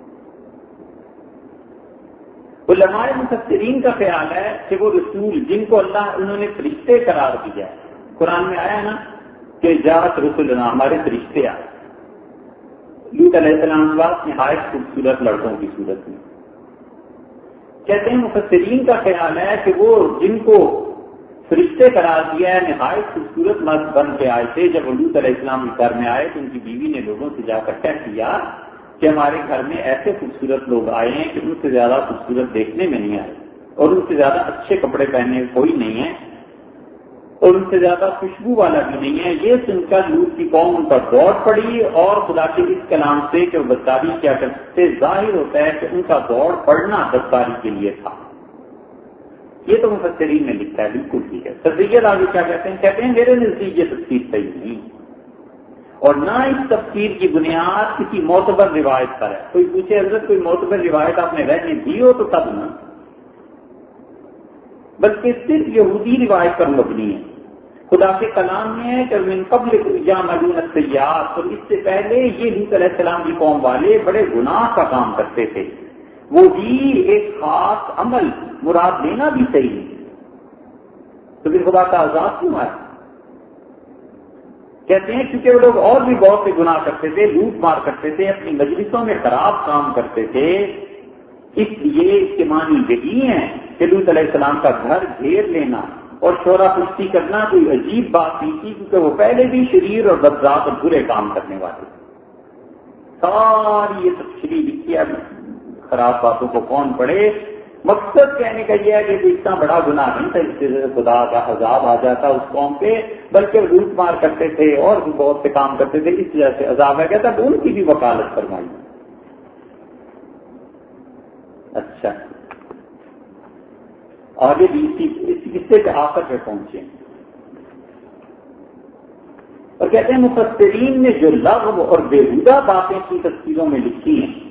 علماء مفسرین کا خیال ہے کہ وہ رسول جن کو انہوں نے فرشتے قرار دیا ہے، قرآن میں آیا ہے نا کہ جاءت رسلنا، ہمارے فرشتے آئے. لوط علیہ السلام کے بعد نہایت خوبصورت لڑکوں کی صورت میں. کہتے ہیں مفسرین کا خیال ہے کہ وہ جن کو فرشتے قرار دیا ہے نہایت خوبصورت مرد بن کے آئے تھے. جب لوط علیہ السلام کے گھر میں آئے تو ان کی بیوی نے لوگوں سے جا کر کہہ دیا کہ ہمارے گھر میں ایسے خوبصورت لوگ آئے ہیں کہ ان سے زیادہ خوبصورت دیکھنے میں نہیں آئے، اور ان سے زیادہ اچھے کپڑے پہنے کوئی نہیں ہے، اور ان سے زیادہ خوشبو والا بھی نہیں ہے. یہ سن کر لوط کی قوم ان پر دوڑ پڑی، اور خدا کے اس کلام سے کہ وہ بدکاری کیا کرتے ظاہر ہوتا ہے کہ ان کا دوڑ پڑنا بدکاری کے لیے تھا. یہ تو مفسرین نے لکھا ہے، بالکل ٹھیک ہے. تفسیر آگے کیا کہتے ہیں میرے نزدیک یہ تفسیر صحیح نہیں، اور نہ اس تفسیر کی بنیاد کسی معتبر روایت پر ہے. کوئی پوچھے حضرت کوئی معتبر روایت آپ نے رہنے دی ہو تو تب نہ، بلکہ صرف یہودی روایت پر مبنی ہے. خدا کے کلام میں ہے کہ من قبل یعملون السیئات، اور اس سے پہلے یہ لوط علیہ السلام کی قوم والے بڑے گناہ کا کام کرتے تھے. وہ بھی ایک خاص عمل مراد لینا بھی صحیح ہے. تو پھر خدا کا عذاب کیوں آیا؟ کہتے ہیں کیونکہ وہ لوگ اور بھی بہت سے گناہ کرتے تھے، لوٹ مار کرتے تھے، اپنی مجلسوں میں خراب کام کرتے تھے. اس لیے اس کے معنی یہی ہیں کہ لوط علیہ السلام کا گھر گھیر لینا اور شورا پشتی کرنا کوئی عجیب بات نہیں تھی، کیونکہ وہ پہلے بھی شریر اور بدذات اور برے کام کرنے والے. ساری یہ تفصیلی لکھی ہے، خراب باتوں کو کون پڑھے. مقصد کہنے کا یہ ہے کہ اتنا بڑا گناہ نہیں تھا اس سے خدا کا عذاب آ جاتا اس قوم پہ، بلکہ لوٹ مار کرتے تھے اور بھی بہت سے کام کرتے تھے، اس وجہ سے عذاب آ گیا تھا. ان کی بھی وکالت فرمائی. اچھا، آگے بھی اس قصے کے آخر پہ پہنچے اور کہتے ہیں مفسرین نے جو لغو اور بےہودہ باتیں کی تفسیروں میں لکھی ہیں،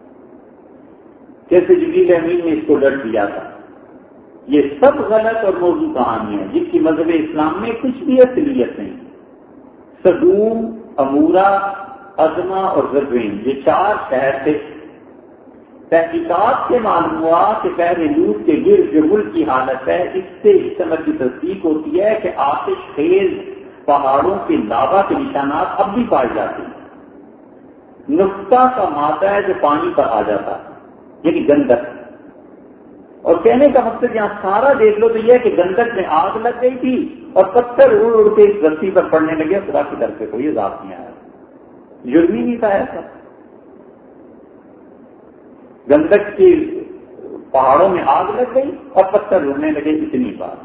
جیسے جبریل امین نے اس کو ڈر دیا تھا، یہ سب غلط اور موضوع کہانی ہے جن کی مذہب اسلام میں کچھ بھی اصلیت نہیں. سدوم، امورا، ازما اور زربین یہ 4 شہر تھے. تحقیقات سے معلوم ہوا کہ پہلے لوط کے گرد جو ملک کی حالت ہے، اس سے اس سمجھ کی تصدیق ہوتی ہے کہ آتش خیز پہاڑوں کے لاوا کے نشانات اب بھی پائے جاتے ہیں. نقطہ کا مادہ ہے جو پانی پر آ جاتا ہے، یعنی گندک. اور کہنے کا مقصد یہاں سارا دیکھ لو تو یہ ہے کہ گندک میں آگ لگ گئی تھی اور پتھر اڑ اڑ کے اس رسی پر پڑنے لگے. خدا کی طرف سے کوئی عذاب نہیں آیا، جرم ہی نہیں تھا ایسا. گندک کی پہاڑوں میں آگ لگ گئی اور پتھر اڑنے لگے، اتنی بات.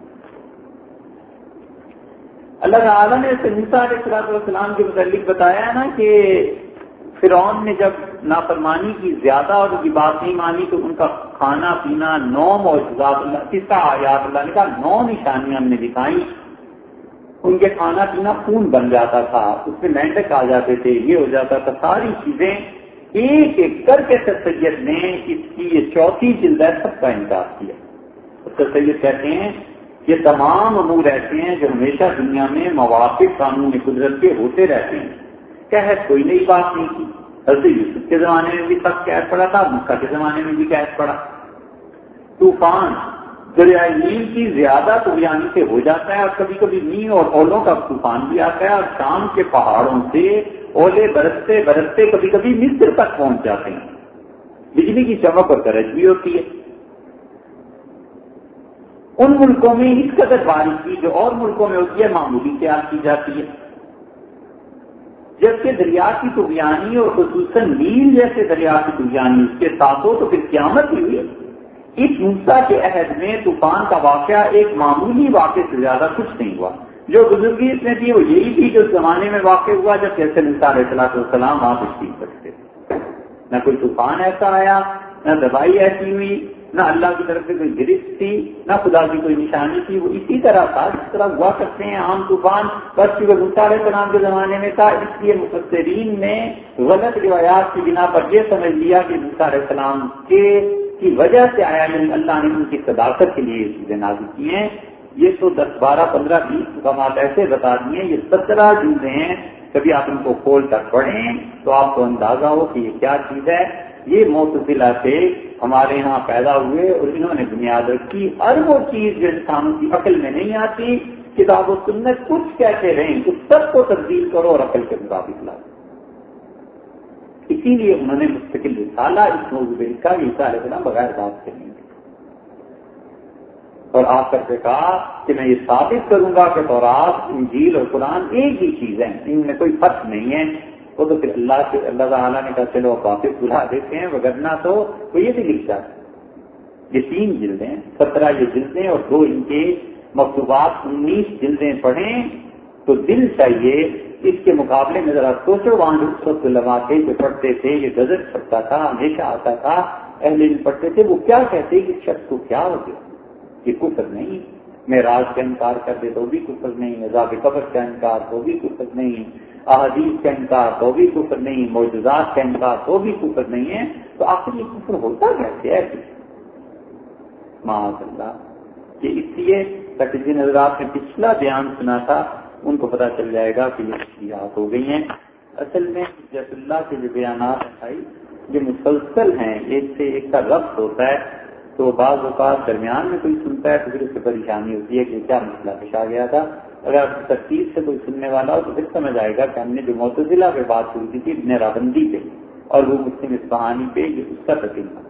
اللہ تعالیٰ نے موسیٰ علیہ السلام کے متعلق بتایا ہے نا کہ فرعون نے جب نافرمانی کی زیادہ اور ان کی بات نہیں مانی تو ان کا کھانا پینا 9 معجزات اللہ، کس کا آیات اللہ نے کہا 9 نشانیاں ہم نے دکھائیں. ان کے کھانا پینا خون بن جاتا تھا، اس میں مینڈک آ جاتے تھے، یہ ہو جاتا تھا. ساری چیزیں ایک ایک کر کے سر سید نے اس کی یہ 4تھی جلد ہے سب کا انکار کیا. سر سید کہتے ہیں یہ تمام امور ایسے ہیں جو ہمیشہ دنیا میں موافق قانون قدرت کے ہوتے رہتے ہیں. قحط کوئی نئی بات نہیں تھی. حضرت یوسف کے زمانے میں بھی تک قحط پڑا تھا، مکہ کے زمانے میں بھی قحط پڑا. طوفان دریائے نیل کی زیادہ طغیانی سے ہو جاتا ہے، اور کبھی کبھی نیل اور اولوں کا طوفان بھی آتا ہے، اور شام کے پہاڑوں سے اولے برستے برستے کبھی کبھی مصر تک پہنچ جاتے ہیں، بجلی کی چمک اور گرج بھی ہوتی ہے۔ ان ملکوں میں اس قدر بارش کی جو اور ملکوں میں ہوتی ہے معمولی تیار کی جاتی ہے، جبکہ دریا کی طغیانی اور خصوصاً نیل جیسے دریا کی طغیانی اس کے ساتھ ہو تو پھر قیامت ہی ہوئی۔ اس موسیٰ کے عہد میں طوفان کا واقعہ ایک معمولی واقعے سے زیادہ کچھ نہیں ہوا۔ جو بزرگی اس میں تھی وہ یہی تھی جو زمانے میں واقع ہوا جب جیسے موسیٰ علیہ السلام وہاں تشریف رکھتے تھے۔ نہ کوئی طوفان ایسا آیا، نہ دبائی ایسی ہوئی، نہ اللہ کی طرف سے کوئی گرفت تھی، نہ خدا کی کوئی نشانی تھی، وہ اسی طرح تھا جس طرح ہوا کرتے ہیں عام طوفان، بس چونکہ موسیٰ علیہ السلام کے زمانے میں تھا اس لیے مفسرین نے غلط روایات کی بنا پر یہ سمجھ لیا کہ موسیٰ علیہ السلام کی وجہ سے آیا، یعنی اللہ نے ان کی صداقت کے لیے یہ چیزیں نازل کی ہیں۔ یہ تو 10 12 15 20 مقامات ایسے بتا دیے، یہ 17 چیزیں ہیں، کبھی آپ ان کو کھول کر پڑھیں تو آپ کو اندازہ ہو کہ یہ کیا چیز ہے۔ یہ معتزلہ سے ہمارے یہاں پیدا ہوئے اور انہوں نے بنیاد رکھی، ہر وہ چیز جو انسانوں کی عقل میں نہیں آتی، کتاب و سنت کچھ کہتے رہیں اس سب کو تبدیل کرو اور عقل کے مطابق لاؤ۔ اسی لیے انہوں نے مستقل رسالہ اس موضوع پہ لکھا کہ عیسیٰ علیہ السلام بغیر بات کے نہیں تھے، اور آ کر کے کہا کہ میں یہ ثابت کروں گا کہ تورات، انجیل اور قرآن ایک ہی چیز ہے، ان میں کوئی فرق نہیں ہے۔ وہ تو پھر اللہ تعالیٰ نے کہا چلو واپس بلا دیتے ہیں، وگرنہ تو وہ یہ بھی لکھتا ہے۔ یہ 3 جلدیں، 17 یہ جلدیں اور 2 ان کے مکتوبات، 19 جلدیں پڑھیں تو دل چاہیے۔ اس کے مقابلے میں ذرا سوچو، وہاں جو علماء تھے جو پڑھتے تھے، یہ گزر چھپتا تھا، ہمیشہ آتا تھا، اہل علم پڑھتے تھے، وہ کیا کہتے کہ شخص کو کیا ہو گیا؟ یہ کفر نہیں، معراج کا انکار کر دے تو بھی کفر نہیں، عذاب قبر کا انکار تو بھی کفر نہیں، احادیث کا انکار تو بھی کفر نہیں، معجزات کا انکار تو بھی کفر نہیں ہے، تو آخر یہ کفر ہوتا کیسے ہے؟ معاذ اللہ۔ یہ اس لیے تاکہ جن حضرات نے پچھلا بیان سنا تھا ان کو پتہ چل جائے گا کہ یہ تشریحات ہو گئی ہیں۔ اصل میں حجت اللہ کے جو بیانات ہیں یہ مسلسل ہیں، ایک سے ایک کا ربط ہوتا ہے، تو بعض اوقات درمیان میں کوئی سنتا ہے تو پھر اس سے پریشانی ہوتی ہے کہ کیا مسئلہ پیش آ گیا تھا۔ اگر ترتیب سے کوئی سننے والا ہو تو پھر سمجھ آئے گا کہ ہم نے جو معتزلہ پہ بات شروع کی تھی ابن راوندی پہ اور وہ مسلم اصفہانی پہ، یہ اس کا تقریبا